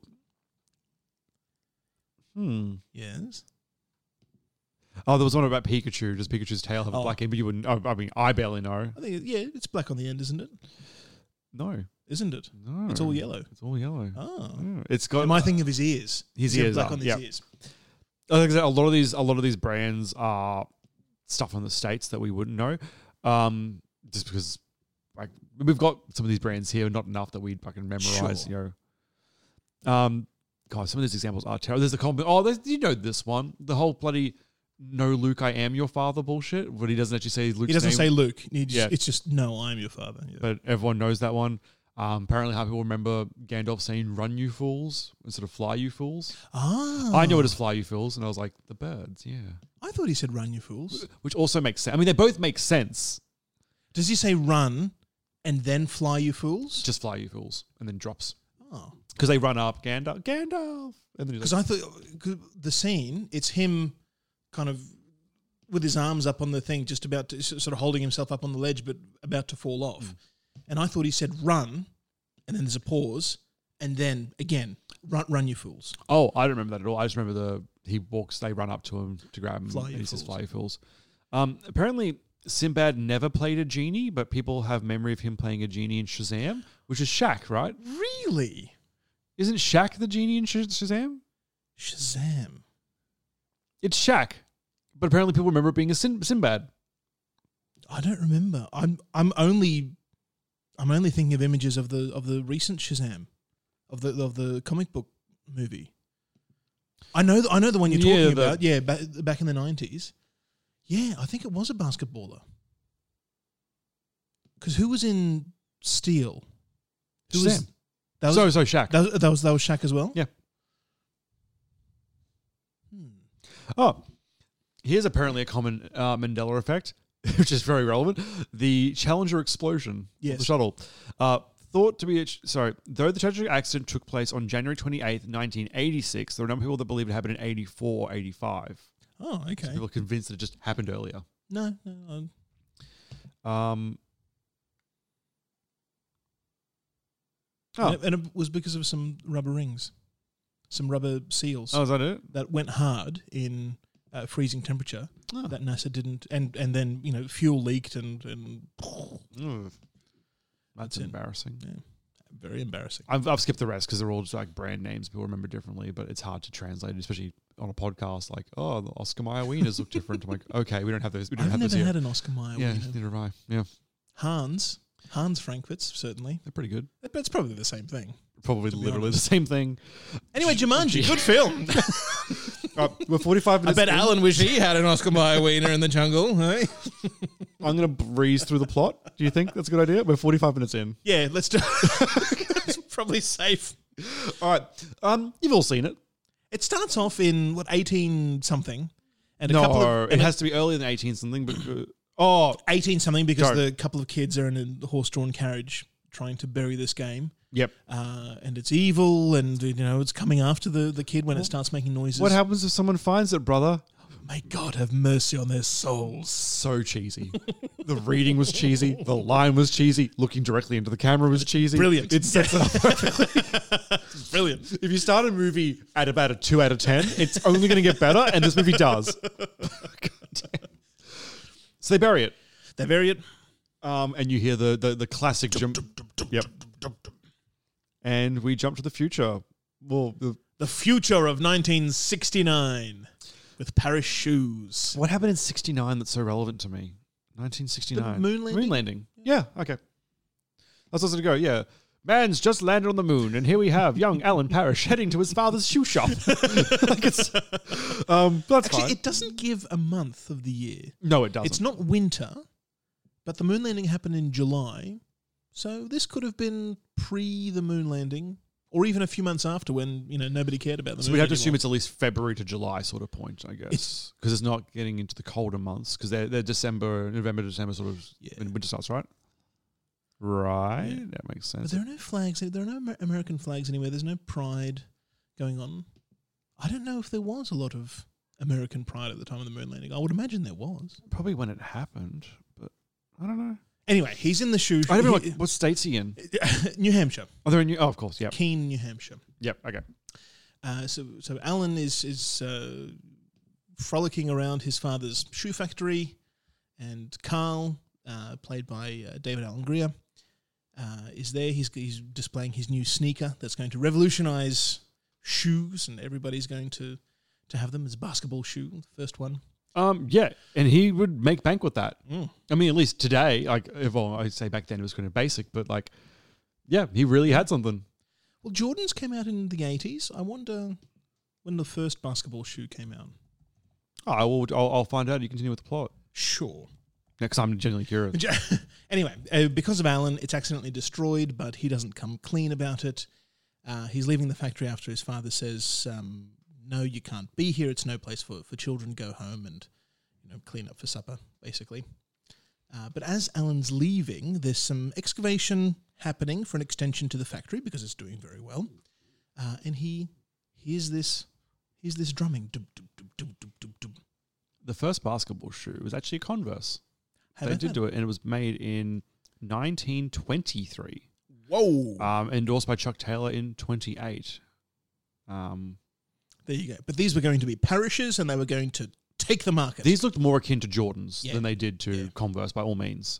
Yes. Oh, there was one about Pikachu. Does Pikachu's tail have a black end? But you wouldn't. I mean, I barely know. I think, it's black on the end, isn't it? No. Isn't it? No. It's all yellow. It's all yellow. Oh. Yeah. It's got. Am I thinking of his ears? His ears black are, on his ears. I think a lot of these brands are stuff from the States that we wouldn't know. Just because like we've got some of these brands here, not enough that we'd fucking memorize, Sure. God, some of these examples are terrible. There's the comment. Oh, you know this one. The whole bloody "No, Luke, I am your father" bullshit. But he doesn't actually say Luke's name. He doesn't say Luke. It's just "No, I'm your father." Yeah. But everyone knows that one. Apparently, how people remember Gandalf saying "Run, you fools" instead of "Fly, you fools." Ah, I know it as "Fly, you fools," and I was like, "The birds, yeah." I thought he said "Run, you fools," which also makes sense. I mean, they both make sense. Does he say "Run" and then "Fly, you fools"? Just "Fly, you fools," and then drops. Oh. Because they run up, Gandalf, and then because I thought the scene, it's him kind of with his arms up on the thing, just about to sort of holding himself up on the ledge, but about to fall off. And I thought he said "run," and then there's a pause, and then again, "Run, you fools." Oh, I don't remember that at all. I just remember they run up to him to grab him, Fly, and he says fools. "Fly, you fools." Apparently, Sinbad never played a genie, but people have memory of him playing a genie in Shazam, which is Shaq, right? Really? Isn't Shaq the genie in Shazam? Shazam. It's Shaq, but apparently people remember it being a Sinbad. I don't remember. I'm only thinking of images of the recent Shazam, of the comic book movie. I know the one you're talking about. Yeah, back in the 90s. Yeah, I think it was a basketballer. Because who was in Steel? Shazam. Shaq. That was Shaq as well? Yeah. Oh, here's apparently a common Mandela effect, which is very relevant. The Challenger explosion of the shuttle. Thought to be though the tragic accident took place on January 28th, 1986, there were a number of people that believe it happened in 84 or 85. Oh, okay. So people are convinced that it just happened earlier. No. And it was because of some rubber rings, some rubber seals. Oh, is that it? That went hard in freezing temperature that NASA didn't, and then fuel leaked and That's embarrassing. Yeah, very embarrassing. I've skipped the rest because they're all just like brand names people remember differently, but it's hard to translate, especially on a podcast. Like, the Oscar Mayer wieners look different. I'm like, okay, we don't have those. I've never had an Oscar Mayer wiener. wiener. Neither have I. Yeah. Hans Frankfurt's, certainly. They're pretty good. But it's probably the same thing. Probably literally the same thing. Anyway, Jumanji, good film. We're 45 minutes I bet Alan wish he had an Oscar Mayer wiener in the jungle. Hey? I'm going to breeze through the plot. Do you think that's a good idea? We're 45 minutes in. Yeah, let's do it. It's probably safe. All right. You've all seen it. It starts off in, 18-something? And it has to be earlier than 18-something, but... 18-something because the couple of kids are in a horse-drawn carriage trying to bury this game. Yep. And it's evil, and it's coming after the kid when it starts making noises. What happens if someone finds it, brother? May God have mercy on their souls. So cheesy. The reading was cheesy. The line was cheesy. Looking directly into the camera was cheesy. Brilliant. It sets it up perfectly. Brilliant. If you start a movie at about a 2 out of 10, it's only going to get better, and this movie does. God damn. So they bury it. And you hear the classic jump. Yep. And we jump to the future. Well, the future of 1969 with Paris shoes. What happened in 69 that's so relevant to me? 1969. The moon landing? Moon landing. Yeah, okay. That's also to go, yeah. Man's just landed on the moon, and here we have young Alan Parrish heading to his father's shoe shop. That's Actually, fine. it doesn't give a month of the year. No, it doesn't. It's not winter, but the moon landing happened in July, so this could have been pre the moon landing, or even a few months after when nobody cared about the moon. So we have to assume it's at least February to July sort of point, I guess, because it's not getting into the colder months because they're November, December sort of when winter starts, right? Right, yeah. That makes sense. But there are no flags. There are no American flags anywhere. There's no pride going on. I don't know if there was a lot of American pride at the time of the moon landing. I would imagine there was. Probably when it happened, but I don't know. Anyway, he's in the shoe. I don't know what state's he in. New Hampshire. Oh, they're in New. Oh, of course, yeah. Keene, New Hampshire. Yep. Okay. So Alan is frolicking around his father's shoe factory, and Carl, played by David Alan Grier, is there. He's displaying his new sneaker that's going to revolutionize shoes, and everybody's going to have them as basketball shoe, the first one. Yeah, and he would make bank with that. I mean, at least today, I'd say back then it was kind of basic, but yeah, he really had something. Well, Jordans came out in the 80s. I wonder when the first basketball shoe came out. I'll find out. You continue with the plot. Sure. Next time, I'm genuinely curious. Anyway, because of Alan, it's accidentally destroyed, but he doesn't come clean about it. He's leaving the factory after his father says, no, you can't be here. It's no place for children. Go home and clean up for supper, basically. But as Alan's leaving, there's some excavation happening for an extension to the factory because it's doing very well. And he hears this drumming. Dum, dum, dum, dum, dum, dum, dum. The first basketball shoe was actually a Converse. How They about did that? do it, and it was made in 1923. Whoa. Endorsed by Chuck Taylor in 28. There you go. But these were going to be Parrish's, and they were going to take the market. These looked more akin to Jordans Yeah. than they did to Yeah. Converse, by all means.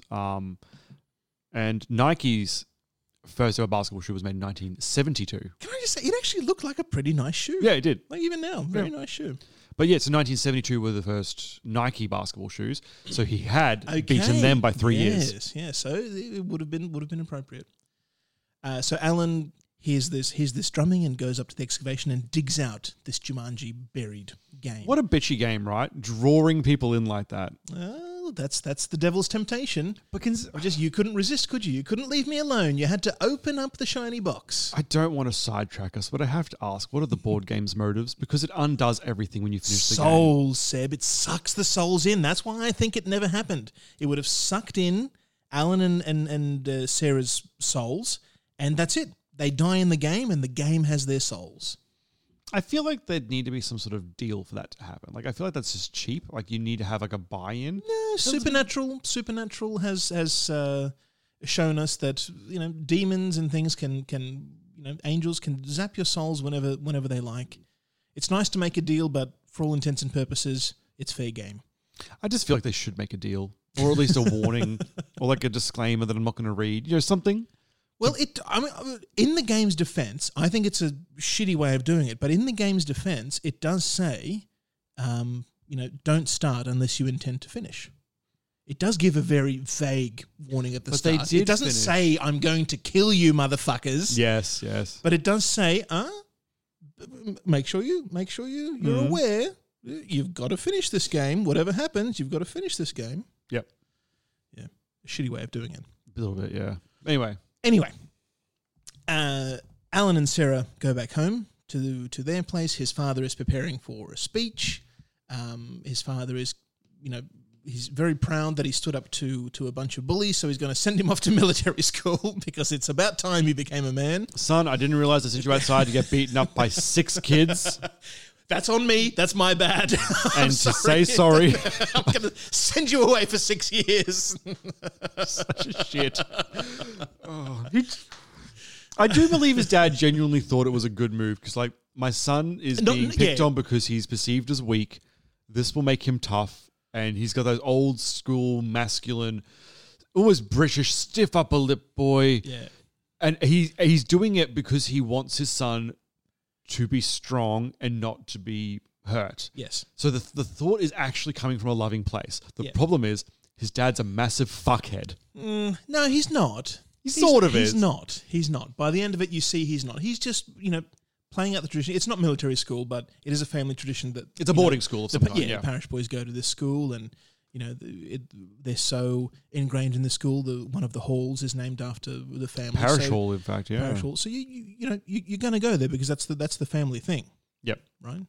And Nike's first ever basketball shoe was made in 1972. Can I just say, it actually looked like a pretty nice shoe. Yeah, it did. Like even now, very nice shoe. But yeah, so 1972 were the first Nike basketball shoes. So he had beaten them by 3 years. Yes, yeah. So it would have been appropriate. So Alan hears this drumming and goes up to the excavation and digs out this Jumanji buried game. What a bitchy game, right? Drawing people in like that. That's the devil's temptation. But you couldn't resist, could you? You couldn't leave me alone. You had to open up the shiny box. I don't want to sidetrack us, but I have to ask, what are the board game's motives? Because it undoes everything when you finish the game. Souls, Seb. It sucks the souls in. That's why I think it never happened. It would have sucked in Alan and Sarah's souls, and that's it. They die in the game, and the game has their souls. I feel like there'd need to be some sort of deal for that to happen. Like, I feel like that's just cheap. Like, you need to have like a buy-in. No, Supernatural has shown us that demons and things can angels can zap your souls whenever they like. It's nice to make a deal, but for all intents and purposes, it's fair game. I just feel like they should make a deal, or at least a warning, or like a disclaimer that I'm not going to read. Something. Well, in the game's defense, I think it's a shitty way of doing it, but in the game's defense, it does say, don't start unless you intend to finish. It does give a very vague warning at the start. It doesn't say, I'm going to kill you, motherfuckers. Yes. But it does say, make sure you're aware you've got to finish this game. Whatever happens, you've got to finish this game. Yep. Yeah. A shitty way of doing it. A little bit, yeah. Anyway, Alan and Sarah go back home to their place. His father is preparing for a speech. His father is, he's very proud that he stood up to a bunch of bullies, so he's going to send him off to military school because it's about time he became a man. Son, I didn't realize I sent you outside to get beaten up by 6 kids. That's on me. That's my bad. And to say sorry. I'm going to send you away for 6 years. Such a shit. I do believe his dad genuinely thought it was a good move because, like, my son is being picked on because he's perceived as weak. This will make him tough. And he's got those old school, masculine, almost British, stiff upper lip boy. Yeah. And he's doing it because he wants his son to be strong and not to be hurt. Yes. So the thought is actually coming from a loving place. The problem is his dad's a massive fuckhead. No, he's not. He's sort of is. He's not. By the end of it, you see he's not. He's just, playing out the tradition. It's not military school, but it is a family tradition that... It's a boarding school of some kind, the parish boys go to this school and, they're so ingrained in the school. One of the halls is named after the family. Parish hall, in fact, yeah. Parish hall. So, you're going to go there because that's the family thing. Yep. Right?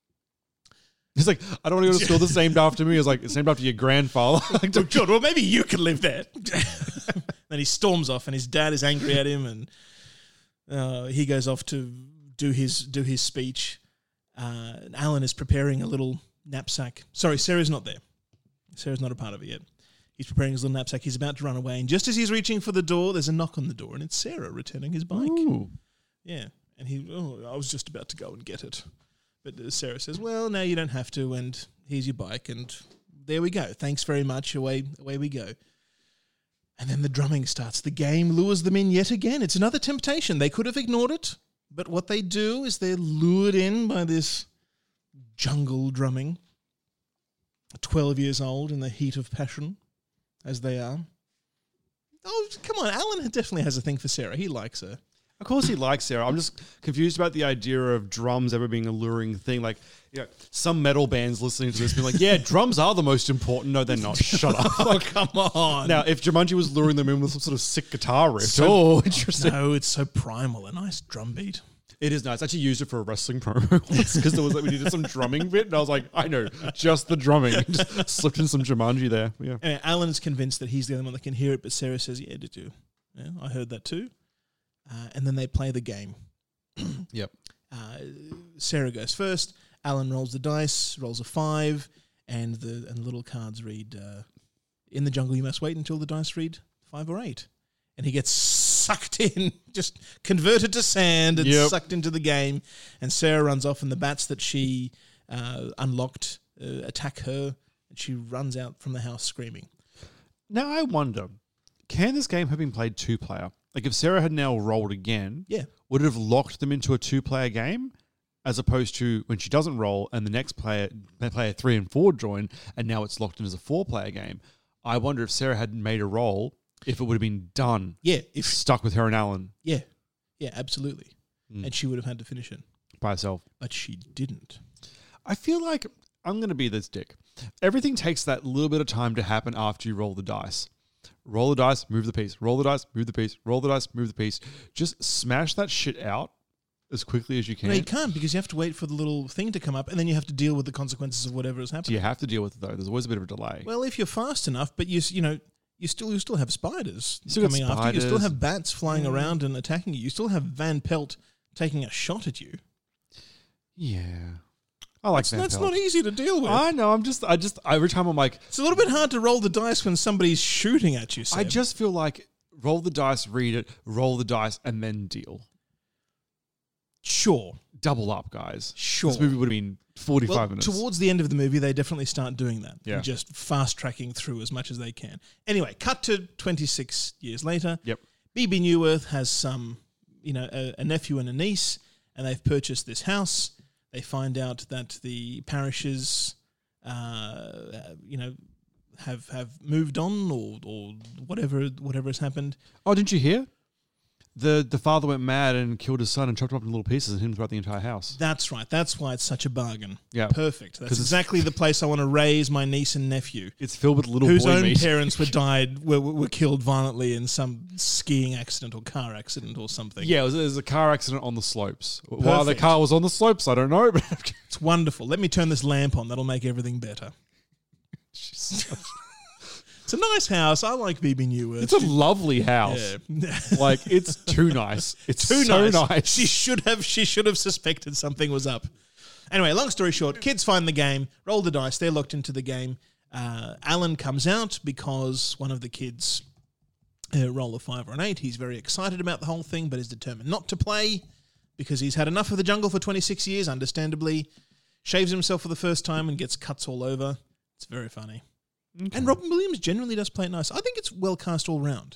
He's like, I don't want to go to school that's named after me. It's like, it's named after your grandfather. Good, well, maybe you can live there. Then he storms off and his dad is angry at him and he goes off to do his speech. Alan is preparing a little knapsack. Sorry, Sarah's not there. Sarah's not a part of it yet. He's preparing his little knapsack. He's about to run away. And just as he's reaching for the door, there's a knock on the door and it's Sarah returning his bike. Ooh. Yeah. And I was just about to go and get it. But Sarah says, well, now you don't have to, and here's your bike, and there we go. Thanks very much. Away we go. And then the drumming starts. The game lures them in yet again. It's another temptation. They could have ignored it, but what they do is they're lured in by this jungle drumming. 12 years old in the heat of passion, as they are. Oh, come on. Alan definitely has a thing for Sarah. He likes her. Of course he likes Sarah. I'm just confused about the idea of drums ever being a luring thing. Like, some metal bands listening to this being like, yeah, drums are the most important. No, they're not. Shut up. Oh, come on. Now, if Jumanji was luring them in with some sort of sick guitar riff, interesting. No, it's so primal. A nice drum beat. It is nice. I actually used it for a wrestling promo once because there was we needed some drumming bit, and I was like, I know, just the drumming. Just slipped in some Jumanji there. Yeah. Anyway, Alan is convinced that he's the only one that can hear it, but Sarah says, yeah, did you? Yeah, I heard that too. And then they play the game. Yep. Sarah goes first. Alan rolls the dice, rolls a 5, and the little cards read, in the jungle you must wait until the dice read 5 or 8. And he gets sucked in, just converted to sand and sucked into the game. And Sarah runs off, and the bats that she unlocked attack her, and she runs out from the house screaming. Now I wonder, can this game have been played 2-player? Like if Sarah had now rolled again, would it have locked them into a 2-player game? as opposed to when she doesn't roll and the next player 3 and 4 join, and now it's locked in as a 4-player game. I wonder if Sarah hadn't made a roll, if it would have been done. Yeah, if stuck with her and Alan. Yeah, absolutely. And she would have had to finish it by herself. But she didn't. I feel like I'm going to be this dick. Everything takes that little bit of time to happen after you roll the dice. Roll the dice, move the piece. Roll the dice, move the piece. Roll the dice, move the piece. Just smash that shit out as quickly as you can. No, you can't, because you have to wait for the little thing to come up, and then you have to deal with the consequences of whatever has happened. Do you have to deal with it, though? There's always a bit of a delay. Well, if you're fast enough, but you still have spiders You still got coming after you. You still spiders. have bats flying around and attacking you. You still have Van Pelt taking a shot at you. Yeah. I like Van That's Pelt. not easy to deal with. I know. Every time I'm like... It's a little bit hard to roll the dice when somebody's shooting at you, Seb. I just feel like roll the dice, read it, roll the dice, and then deal. Sure. Double up, guys. Sure. This movie would have been 45 minutes. Towards the end of the movie, they definitely start doing that. Yeah. And just fast-tracking through as much as they can. Anyway, cut to 26 years later. Yep. BB Newworth has some, a nephew and a niece, and they've purchased this house. They find out that the parishes, have moved on or whatever has happened. Oh, didn't you hear? The father went mad and killed his son and chopped him up in little pieces and hid him throughout the entire house. That's right. That's why it's such a bargain. Yeah. Perfect. That's exactly the place I want to raise my niece and nephew. It's filled with little whose boy own meat. parents were killed violently in some skiing accident or car accident or something. Yeah, it was a car accident on the slopes. While the Perfect. car was on the slopes, I don't know. But It's wonderful. Let me turn this lamp on. That'll make everything better. It's a nice house. I like BB Newworth. It's a lovely house. Yeah. Like, it's too nice. It's Too so nice. She should have suspected something was up. Anyway, long story short, kids find the game, roll the dice, they're locked into the game. Alan comes out because one of the kids roll a 5 or an 8. He's very excited about the whole thing, but is determined not to play because he's had enough of the jungle for 26 years, understandably. Shaves himself for the first time and gets cuts all over. It's very funny. Okay. And Robin Williams generally does play it nice. I think it's well cast all round.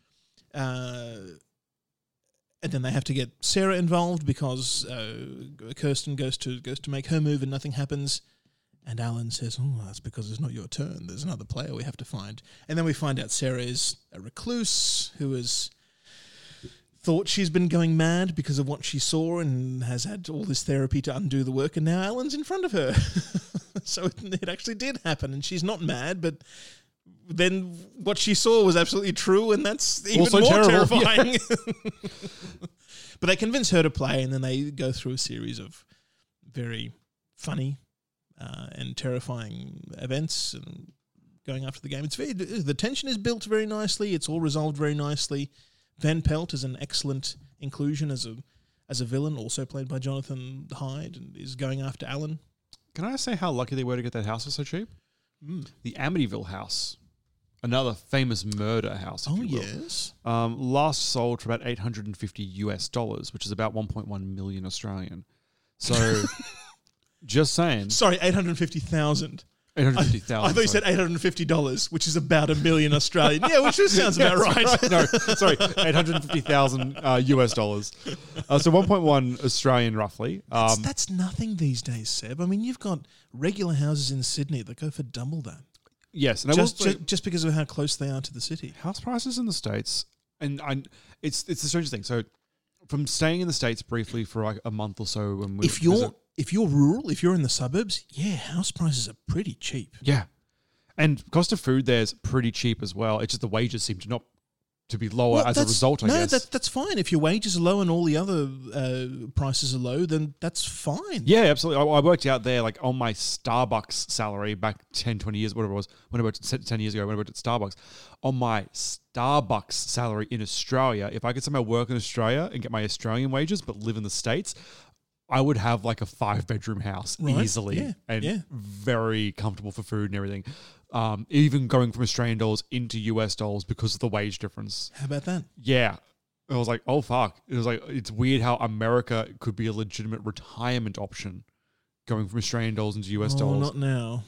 And then they have to get Sarah involved because Kirsten goes to make her move and nothing happens. And Alan says, "Oh, that's because it's not your turn. There's another player we have to find." And then we find out Sarah is a recluse who has thought she's been going mad because of what she saw and has had all this therapy to undo the work, and now Alan's in front of her. So it actually did happen, and she's not mad, but then what she saw was absolutely true, and that's even Also more terrible. terrifying. But they convince her to play, and then they go through a series of very funny and terrifying events and going after the game. The tension is built very nicely. It's all resolved very nicely. Van Pelt is an excellent inclusion as a villain, also played by Jonathan Hyde, and is going after Alan. Can I say how lucky they were to get that house for so cheap? The Amityville house, another famous murder house. If you will. Yes. Last sold for about $850, which is about 1.1 million Australian. So, just saying. Sorry, 850,000. 850,000. I thought you said $850, which is about $1 million Australian. Yeah, which sounds about right. No, sorry, $850,000 US dollars. So 1.1 Australian, roughly. That's nothing these days, Seb. I mean, you've got regular houses in Sydney that go for double that. Yes, and Just because of how close they are to the city. House prices in the States, and it's the strangest thing. So, from staying in the States briefly for like a month or so, when if you're rural, if you're in the suburbs, house prices are pretty cheap. Yeah. And cost of food there's pretty cheap as well. It's just the wages seem to not to be lower as a result, I guess. No, that's fine. If your wages are low and all the other prices are low, then that's fine. Yeah, absolutely. I worked out there like on my Starbucks salary back 10, 20 years, whatever it was, when I worked 10 years ago, when I worked at Starbucks. On my Starbucks salary in Australia, if I could somehow work in Australia and get my Australian wages but live in the States, I would have like a 5-bedroom house easily and very comfortable for food and everything. Even going from Australian dollars into US dollars because of the wage difference. How about that? Yeah. I was like, oh, fuck. It was like, it's weird how America could be a legitimate retirement option going from Australian dollars into US dollars. Not now.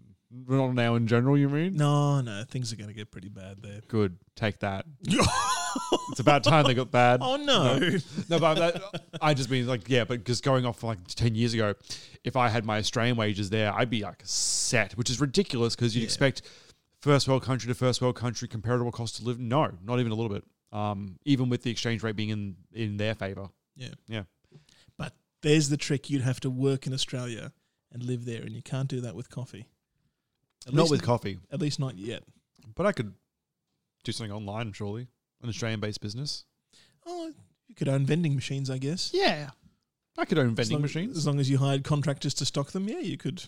Not now in general, you mean? No, things are going to get pretty bad there. Good. Take that. It's about time they got bad. Oh, no. No, but I just mean like, yeah, but just going off for like 10 years ago, if I had my Australian wages there, I'd be like set, which is ridiculous because you'd expect first world country to first world country comparable cost to live. No, not even a little bit. Even with the exchange rate being in their favour. Yeah. Yeah. But there's the trick. You'd have to work in Australia and live there, and you can't do that with coffee. Not with coffee. At least not yet. But I could do something online, surely. An Australian-based business. Oh, you could own vending machines, I guess. Yeah. I could own vending machines. As long as you hired contractors to stock them, yeah, you could.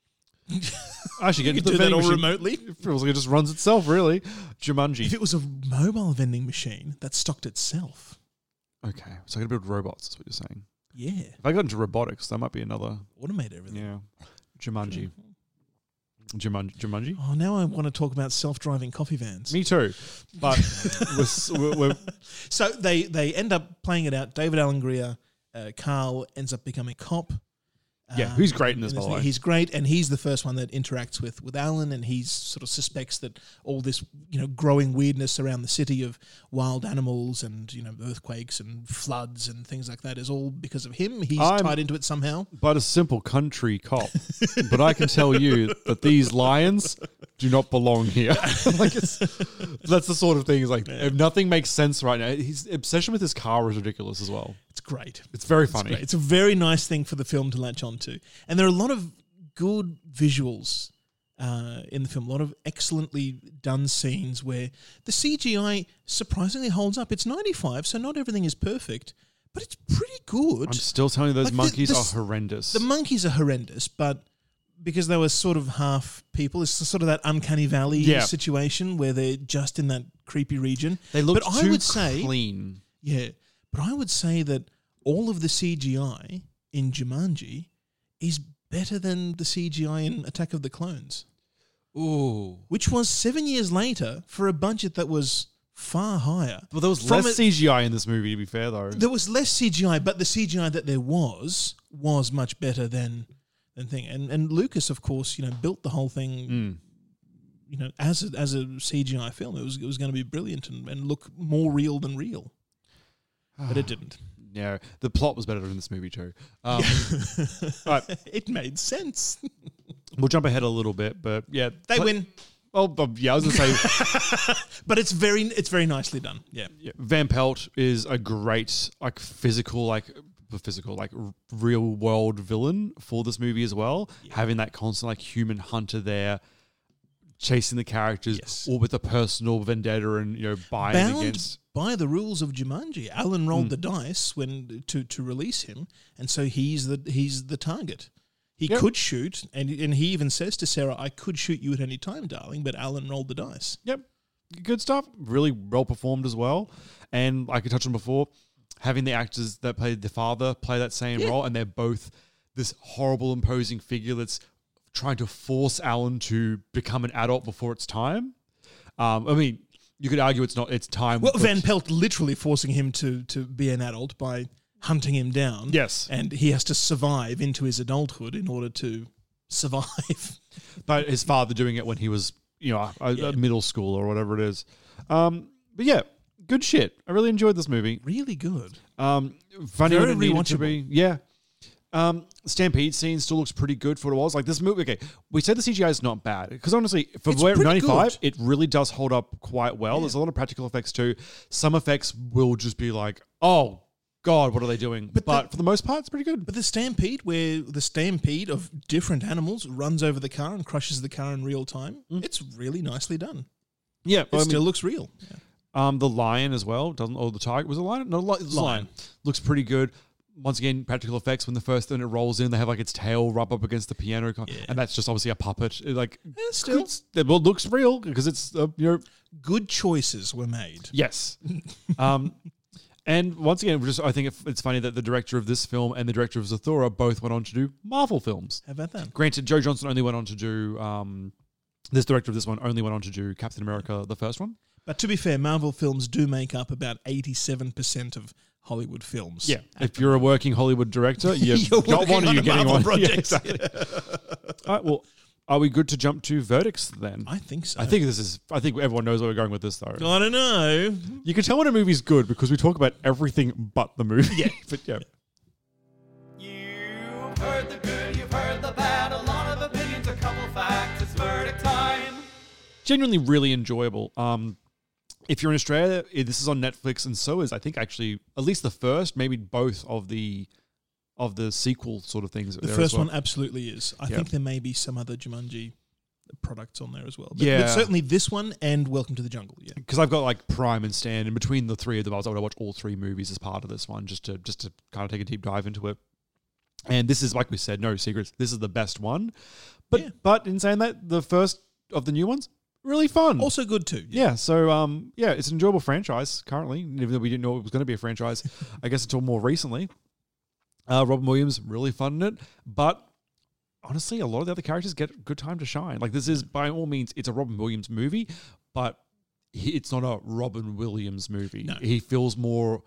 I should get you into could the do that vending all machine. remotely. It feels like it just runs itself, really. Jumanji. If it was a mobile vending machine that stocked itself. Okay, so I got to build robots, that's what you're saying. Yeah. If I got into robotics, that might be another... Automate everything. Yeah. Jumanji. Jumanji? Oh, now I want to talk about self-driving coffee vans. Me too. But we're So they end up playing it out. David Alan Grier, Carl ends up becoming a cop. yeah, who's great in this, by the way. He's great, and he's the first one that interacts with Alan, and he sort of suspects that all this, growing weirdness around the city of wild animals and, earthquakes and floods and things like that is all because of him. He's tied into it somehow. But a simple country cop. But I can tell you that these lions do not belong here. That's the sort of thing. Is like, if nothing makes sense right now, his obsession with his car is ridiculous as well. It's great. It's very funny. It's a very nice thing for the film to latch on to. And there are a lot of good visuals in the film, a lot of excellently done scenes where the CGI surprisingly holds up. It's 95, so not everything is perfect, but it's pretty good. I'm still telling you those Like monkeys are horrendous. The monkeys are horrendous, but because they were sort of half people, it's sort of that uncanny valley situation where they're just in that creepy region. They look but too I would say, clean. Yeah, but I would say that all of the CGI in Jumanji is better than the CGI in Attack of the Clones. Ooh. Which was 7 years later for a budget that was far higher. Well, there was less CGI in this movie, to be fair, though. There was less CGI, but the CGI that there was much better than thing. And Lucas, of course, built the whole thing, as a CGI film. It was going to be brilliant and look more real than real. But it didn't. Yeah, the plot was better in this movie too. Right. It made sense. We'll jump ahead a little bit, but yeah, They win. Oh, yeah, I was going to say, but it's very nicely done. Yeah. Van Pelt is a great physical real world villain for this movie as well. Yeah. Having that constant human hunter there, chasing the characters, all with a personal vendetta and buying against. By the rules of Jumanji, Alan rolled the dice when to release him, and so he's the target. He could shoot, and he even says to Sarah, "I could shoot you at any time, darling," but Alan rolled the dice. Yep, good stuff. Really well performed as well, and like I touched on before, having the actors that played the father play that same role, and they're both this horrible, imposing figure that's trying to force Alan to become an adult before it's time. I mean, you could argue it's time. Well, Van Pelt literally forcing him to be an adult by hunting him down. Yes. And he has to survive into his adulthood in order to survive. But his father doing it when he was, a middle school or whatever it is. But yeah, good shit. I really enjoyed this movie. Really good. Funny Very when it needed to rewatchable. be. Yeah. Stampede scene still looks pretty good for what it was. Like this movie, okay, we said the CGI is not bad. Because honestly, for It's where pretty 95, good. it really does hold up quite well. Yeah. There's a lot of practical effects too. Some effects will just be like, oh, God, what are they doing? But for the most part, it's pretty good. But the stampede, where the stampede of different animals runs over the car and crushes the car in real time, it's really nicely done. Yeah. It still looks real. Yeah. The lion as well, the tiger, was it a lion? No, it's a lion. Looks pretty good. Once again, practical effects when it rolls in, they have its tail rub up against the piano, and that's just obviously a puppet. It looks real because it's good choices were made. Yes. And once again, I think it's funny that the director of this film and the director of Zathura both went on to do Marvel films. How about that? Granted, Joe Johnston only went on to do this director of this one only went on to do Captain America, the first one. But to be fair, Marvel films do make up about 87% of Hollywood films. Yeah, if you're a working Hollywood director, you've You're got working one, on you're a getting Marvel one. project. Yeah, exactly. All right, well, Are we good to jump to verdicts then? I think so. I think everyone knows where we're going with this, though. I don't know. You can tell when a movie's good because we talk about everything but the movie. Yeah. But yeah. You've heard the good, you've heard the bad, a lot of opinions, a couple facts, it's verdict time. Genuinely really enjoyable. If you're in Australia, this is on Netflix, and so is, I think, actually, at least the first, maybe both of the sequel sort of things. The first one absolutely is. I think there may be some other Jumanji products on there as well. But certainly this one and Welcome to the Jungle. Yeah, because I've got like Prime and Stan, and between the three of them, I was able to watch all three movies as part of this one, just to kind of take a deep dive into it. And this is, like we said, no secrets. This is the best one. But in saying that, the first of the new ones, really fun. Also good too. Yeah. So it's an enjoyable franchise currently, even though we didn't know it was going to be a franchise, I guess, until more recently. Robin Williams, really fun in it. But honestly, a lot of the other characters get a good time to shine. Like, this is, by all means, it's a Robin Williams movie, but it's not a Robin Williams movie. No. He feels more...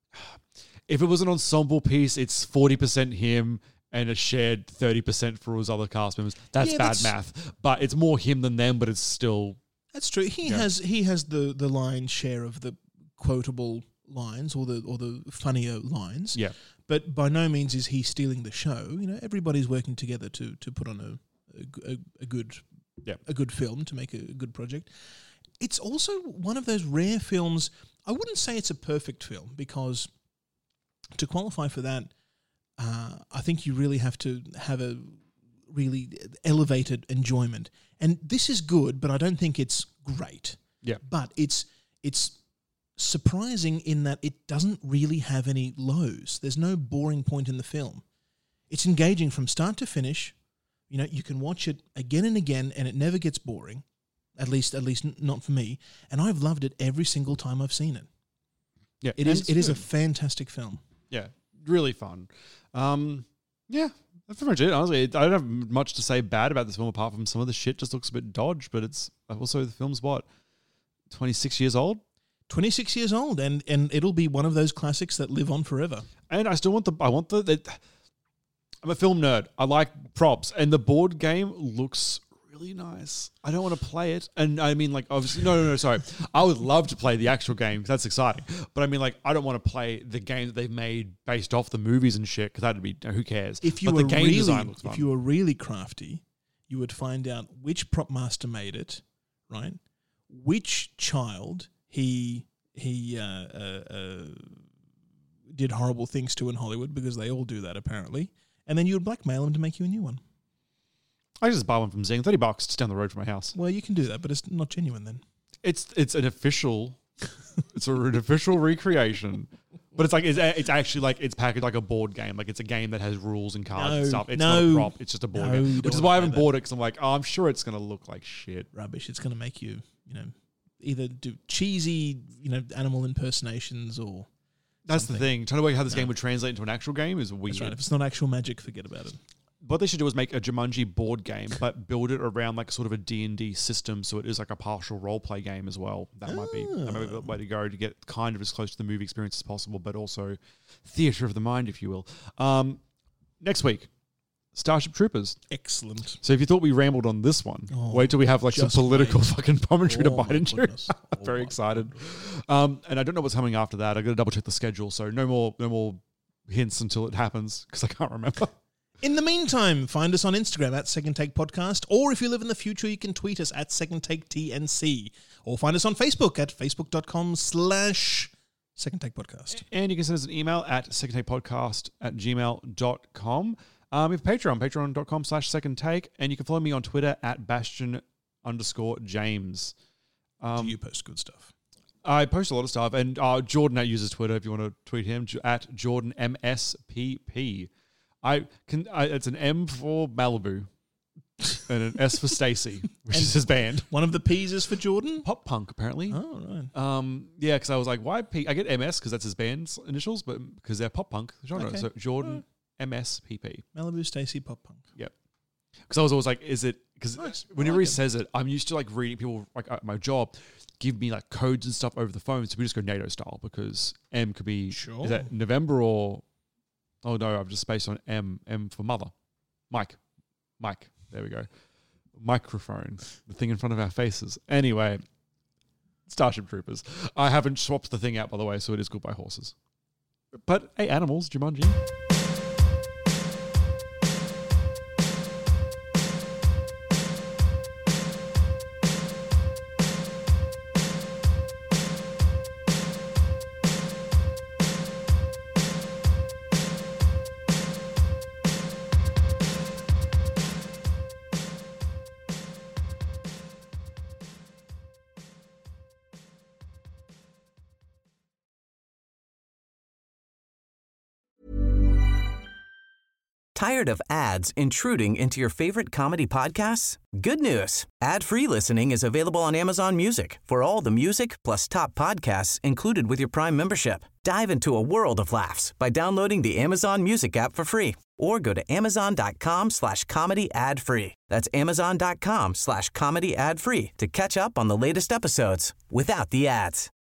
If it was an ensemble piece, it's 40% him and a shared 30% for his other cast members. That's bad math. But it's more him than them, but it's still... That's true. He has the lion's share of the quotable lines or the funnier lines. Yeah. But by no means is he stealing the show. You know, everybody's working together to put on a good film, to make a good project. It's also one of those rare films. I wouldn't say it's a perfect film, because to qualify for that, I think you really have to have a really elevated enjoyment. And this is good, but I don't think it's great. Yeah. But it's surprising in that it doesn't really have any lows. There's no boring point in the film. It's engaging from start to finish. You know, you can watch it again and again, and it never gets boring. At least not for me. And I've loved it every single time I've seen it. Yeah, it is a fantastic film. Yeah, really fun. Yeah, that's pretty much it. Honestly, I don't have much to say bad about this film apart from some of the shit just looks a bit dodge. But it's also, the film's 26 years old. 26 years old, and it'll be one of those classics that live on forever. And I still want I'm a film nerd. I like props, and the board game looks really nice. I don't want to play it, and I mean, like, obviously, no, sorry. I would love to play the actual game, because that's exciting. But I mean, like, I don't want to play the game that they've made based off the movies and shit, because that'd be, who cares? If you were really crafty, you would find out which prop master made it, right? Which child he did horrible things to in Hollywood, because they all do that apparently, and then you would blackmail him to make you a new one. I just buy one from Zing, $30 just down the road from my house. Well, you can do that, but it's not genuine then. It's an official, an official recreation, but it's like it's actually like it's packaged like a board game, like it's a game that has rules and cards and stuff. It's not a prop; it's just a board game, which is why I haven't bought it, because I'm like, I'm sure it's going to look like shit. Rubbish. It's going to make you, either do cheesy, animal impersonations or. That's something. The thing. Trying to work out how this game would translate into an actual game is weird. That's right. If it's not actual magic, forget about it. What they should do is make a Jumanji board game, but build it around like sort of a D&D system, so it is like a partial role play game as well. That might be the way to go to get kind of as close to the movie experience as possible, but also theatre of the mind, if you will. Next week, Starship Troopers. Excellent. So if you thought we rambled on this one, wait till we have like some political fucking commentary to bite into. I'm very excited. And I don't know what's coming after that. I got to double check the schedule, so no more hints until it happens, because I can't remember. In the meantime, find us on Instagram at Second Take Podcast, or if you live in the future, you can tweet us at Second Take TNC, or find us on Facebook at facebook.com/Second Take Podcast. And you can send us an email at secondtakepodcast@gmail.com. We have Patreon, patreon.com/Second Take, and you can follow me on Twitter at Bastion_James. Do you post good stuff? I post a lot of stuff, and Jordan uses Twitter if you want to tweet him, at JordanMSPP. It's an M for Malibu and an S for Stacy, which is his band. One of the P's is for Jordan? Pop punk, apparently. Oh, right. Yeah, because I was like, why P? I get MS because that's his band's initials, but because they're pop punk genre. Okay. So Jordan MSPP. Malibu Stacy Pop Punk. Yep. Because I was always like, is it? Because whenever he says it, I'm used to like reading people, like at my job, give me like codes and stuff over the phone. So we just go NATO style, because M could be, is that November or... Oh no, I've just spaced on M. M for mother. Mike. There we go. microphone, the thing in front of our faces. Anyway, Starship Troopers. I haven't swapped the thing out, by the way, so it is Goodbye Horses. But hey, animals, Jumanji. Tired of ads intruding into your favorite comedy podcasts? Good news. Ad-free listening is available on Amazon Music for all the music plus top podcasts included with your Prime membership. Dive into a world of laughs by downloading the Amazon Music app for free or go to amazon.com/comedy ad-free. That's amazon.com/comedy ad-free to catch up on the latest episodes without the ads.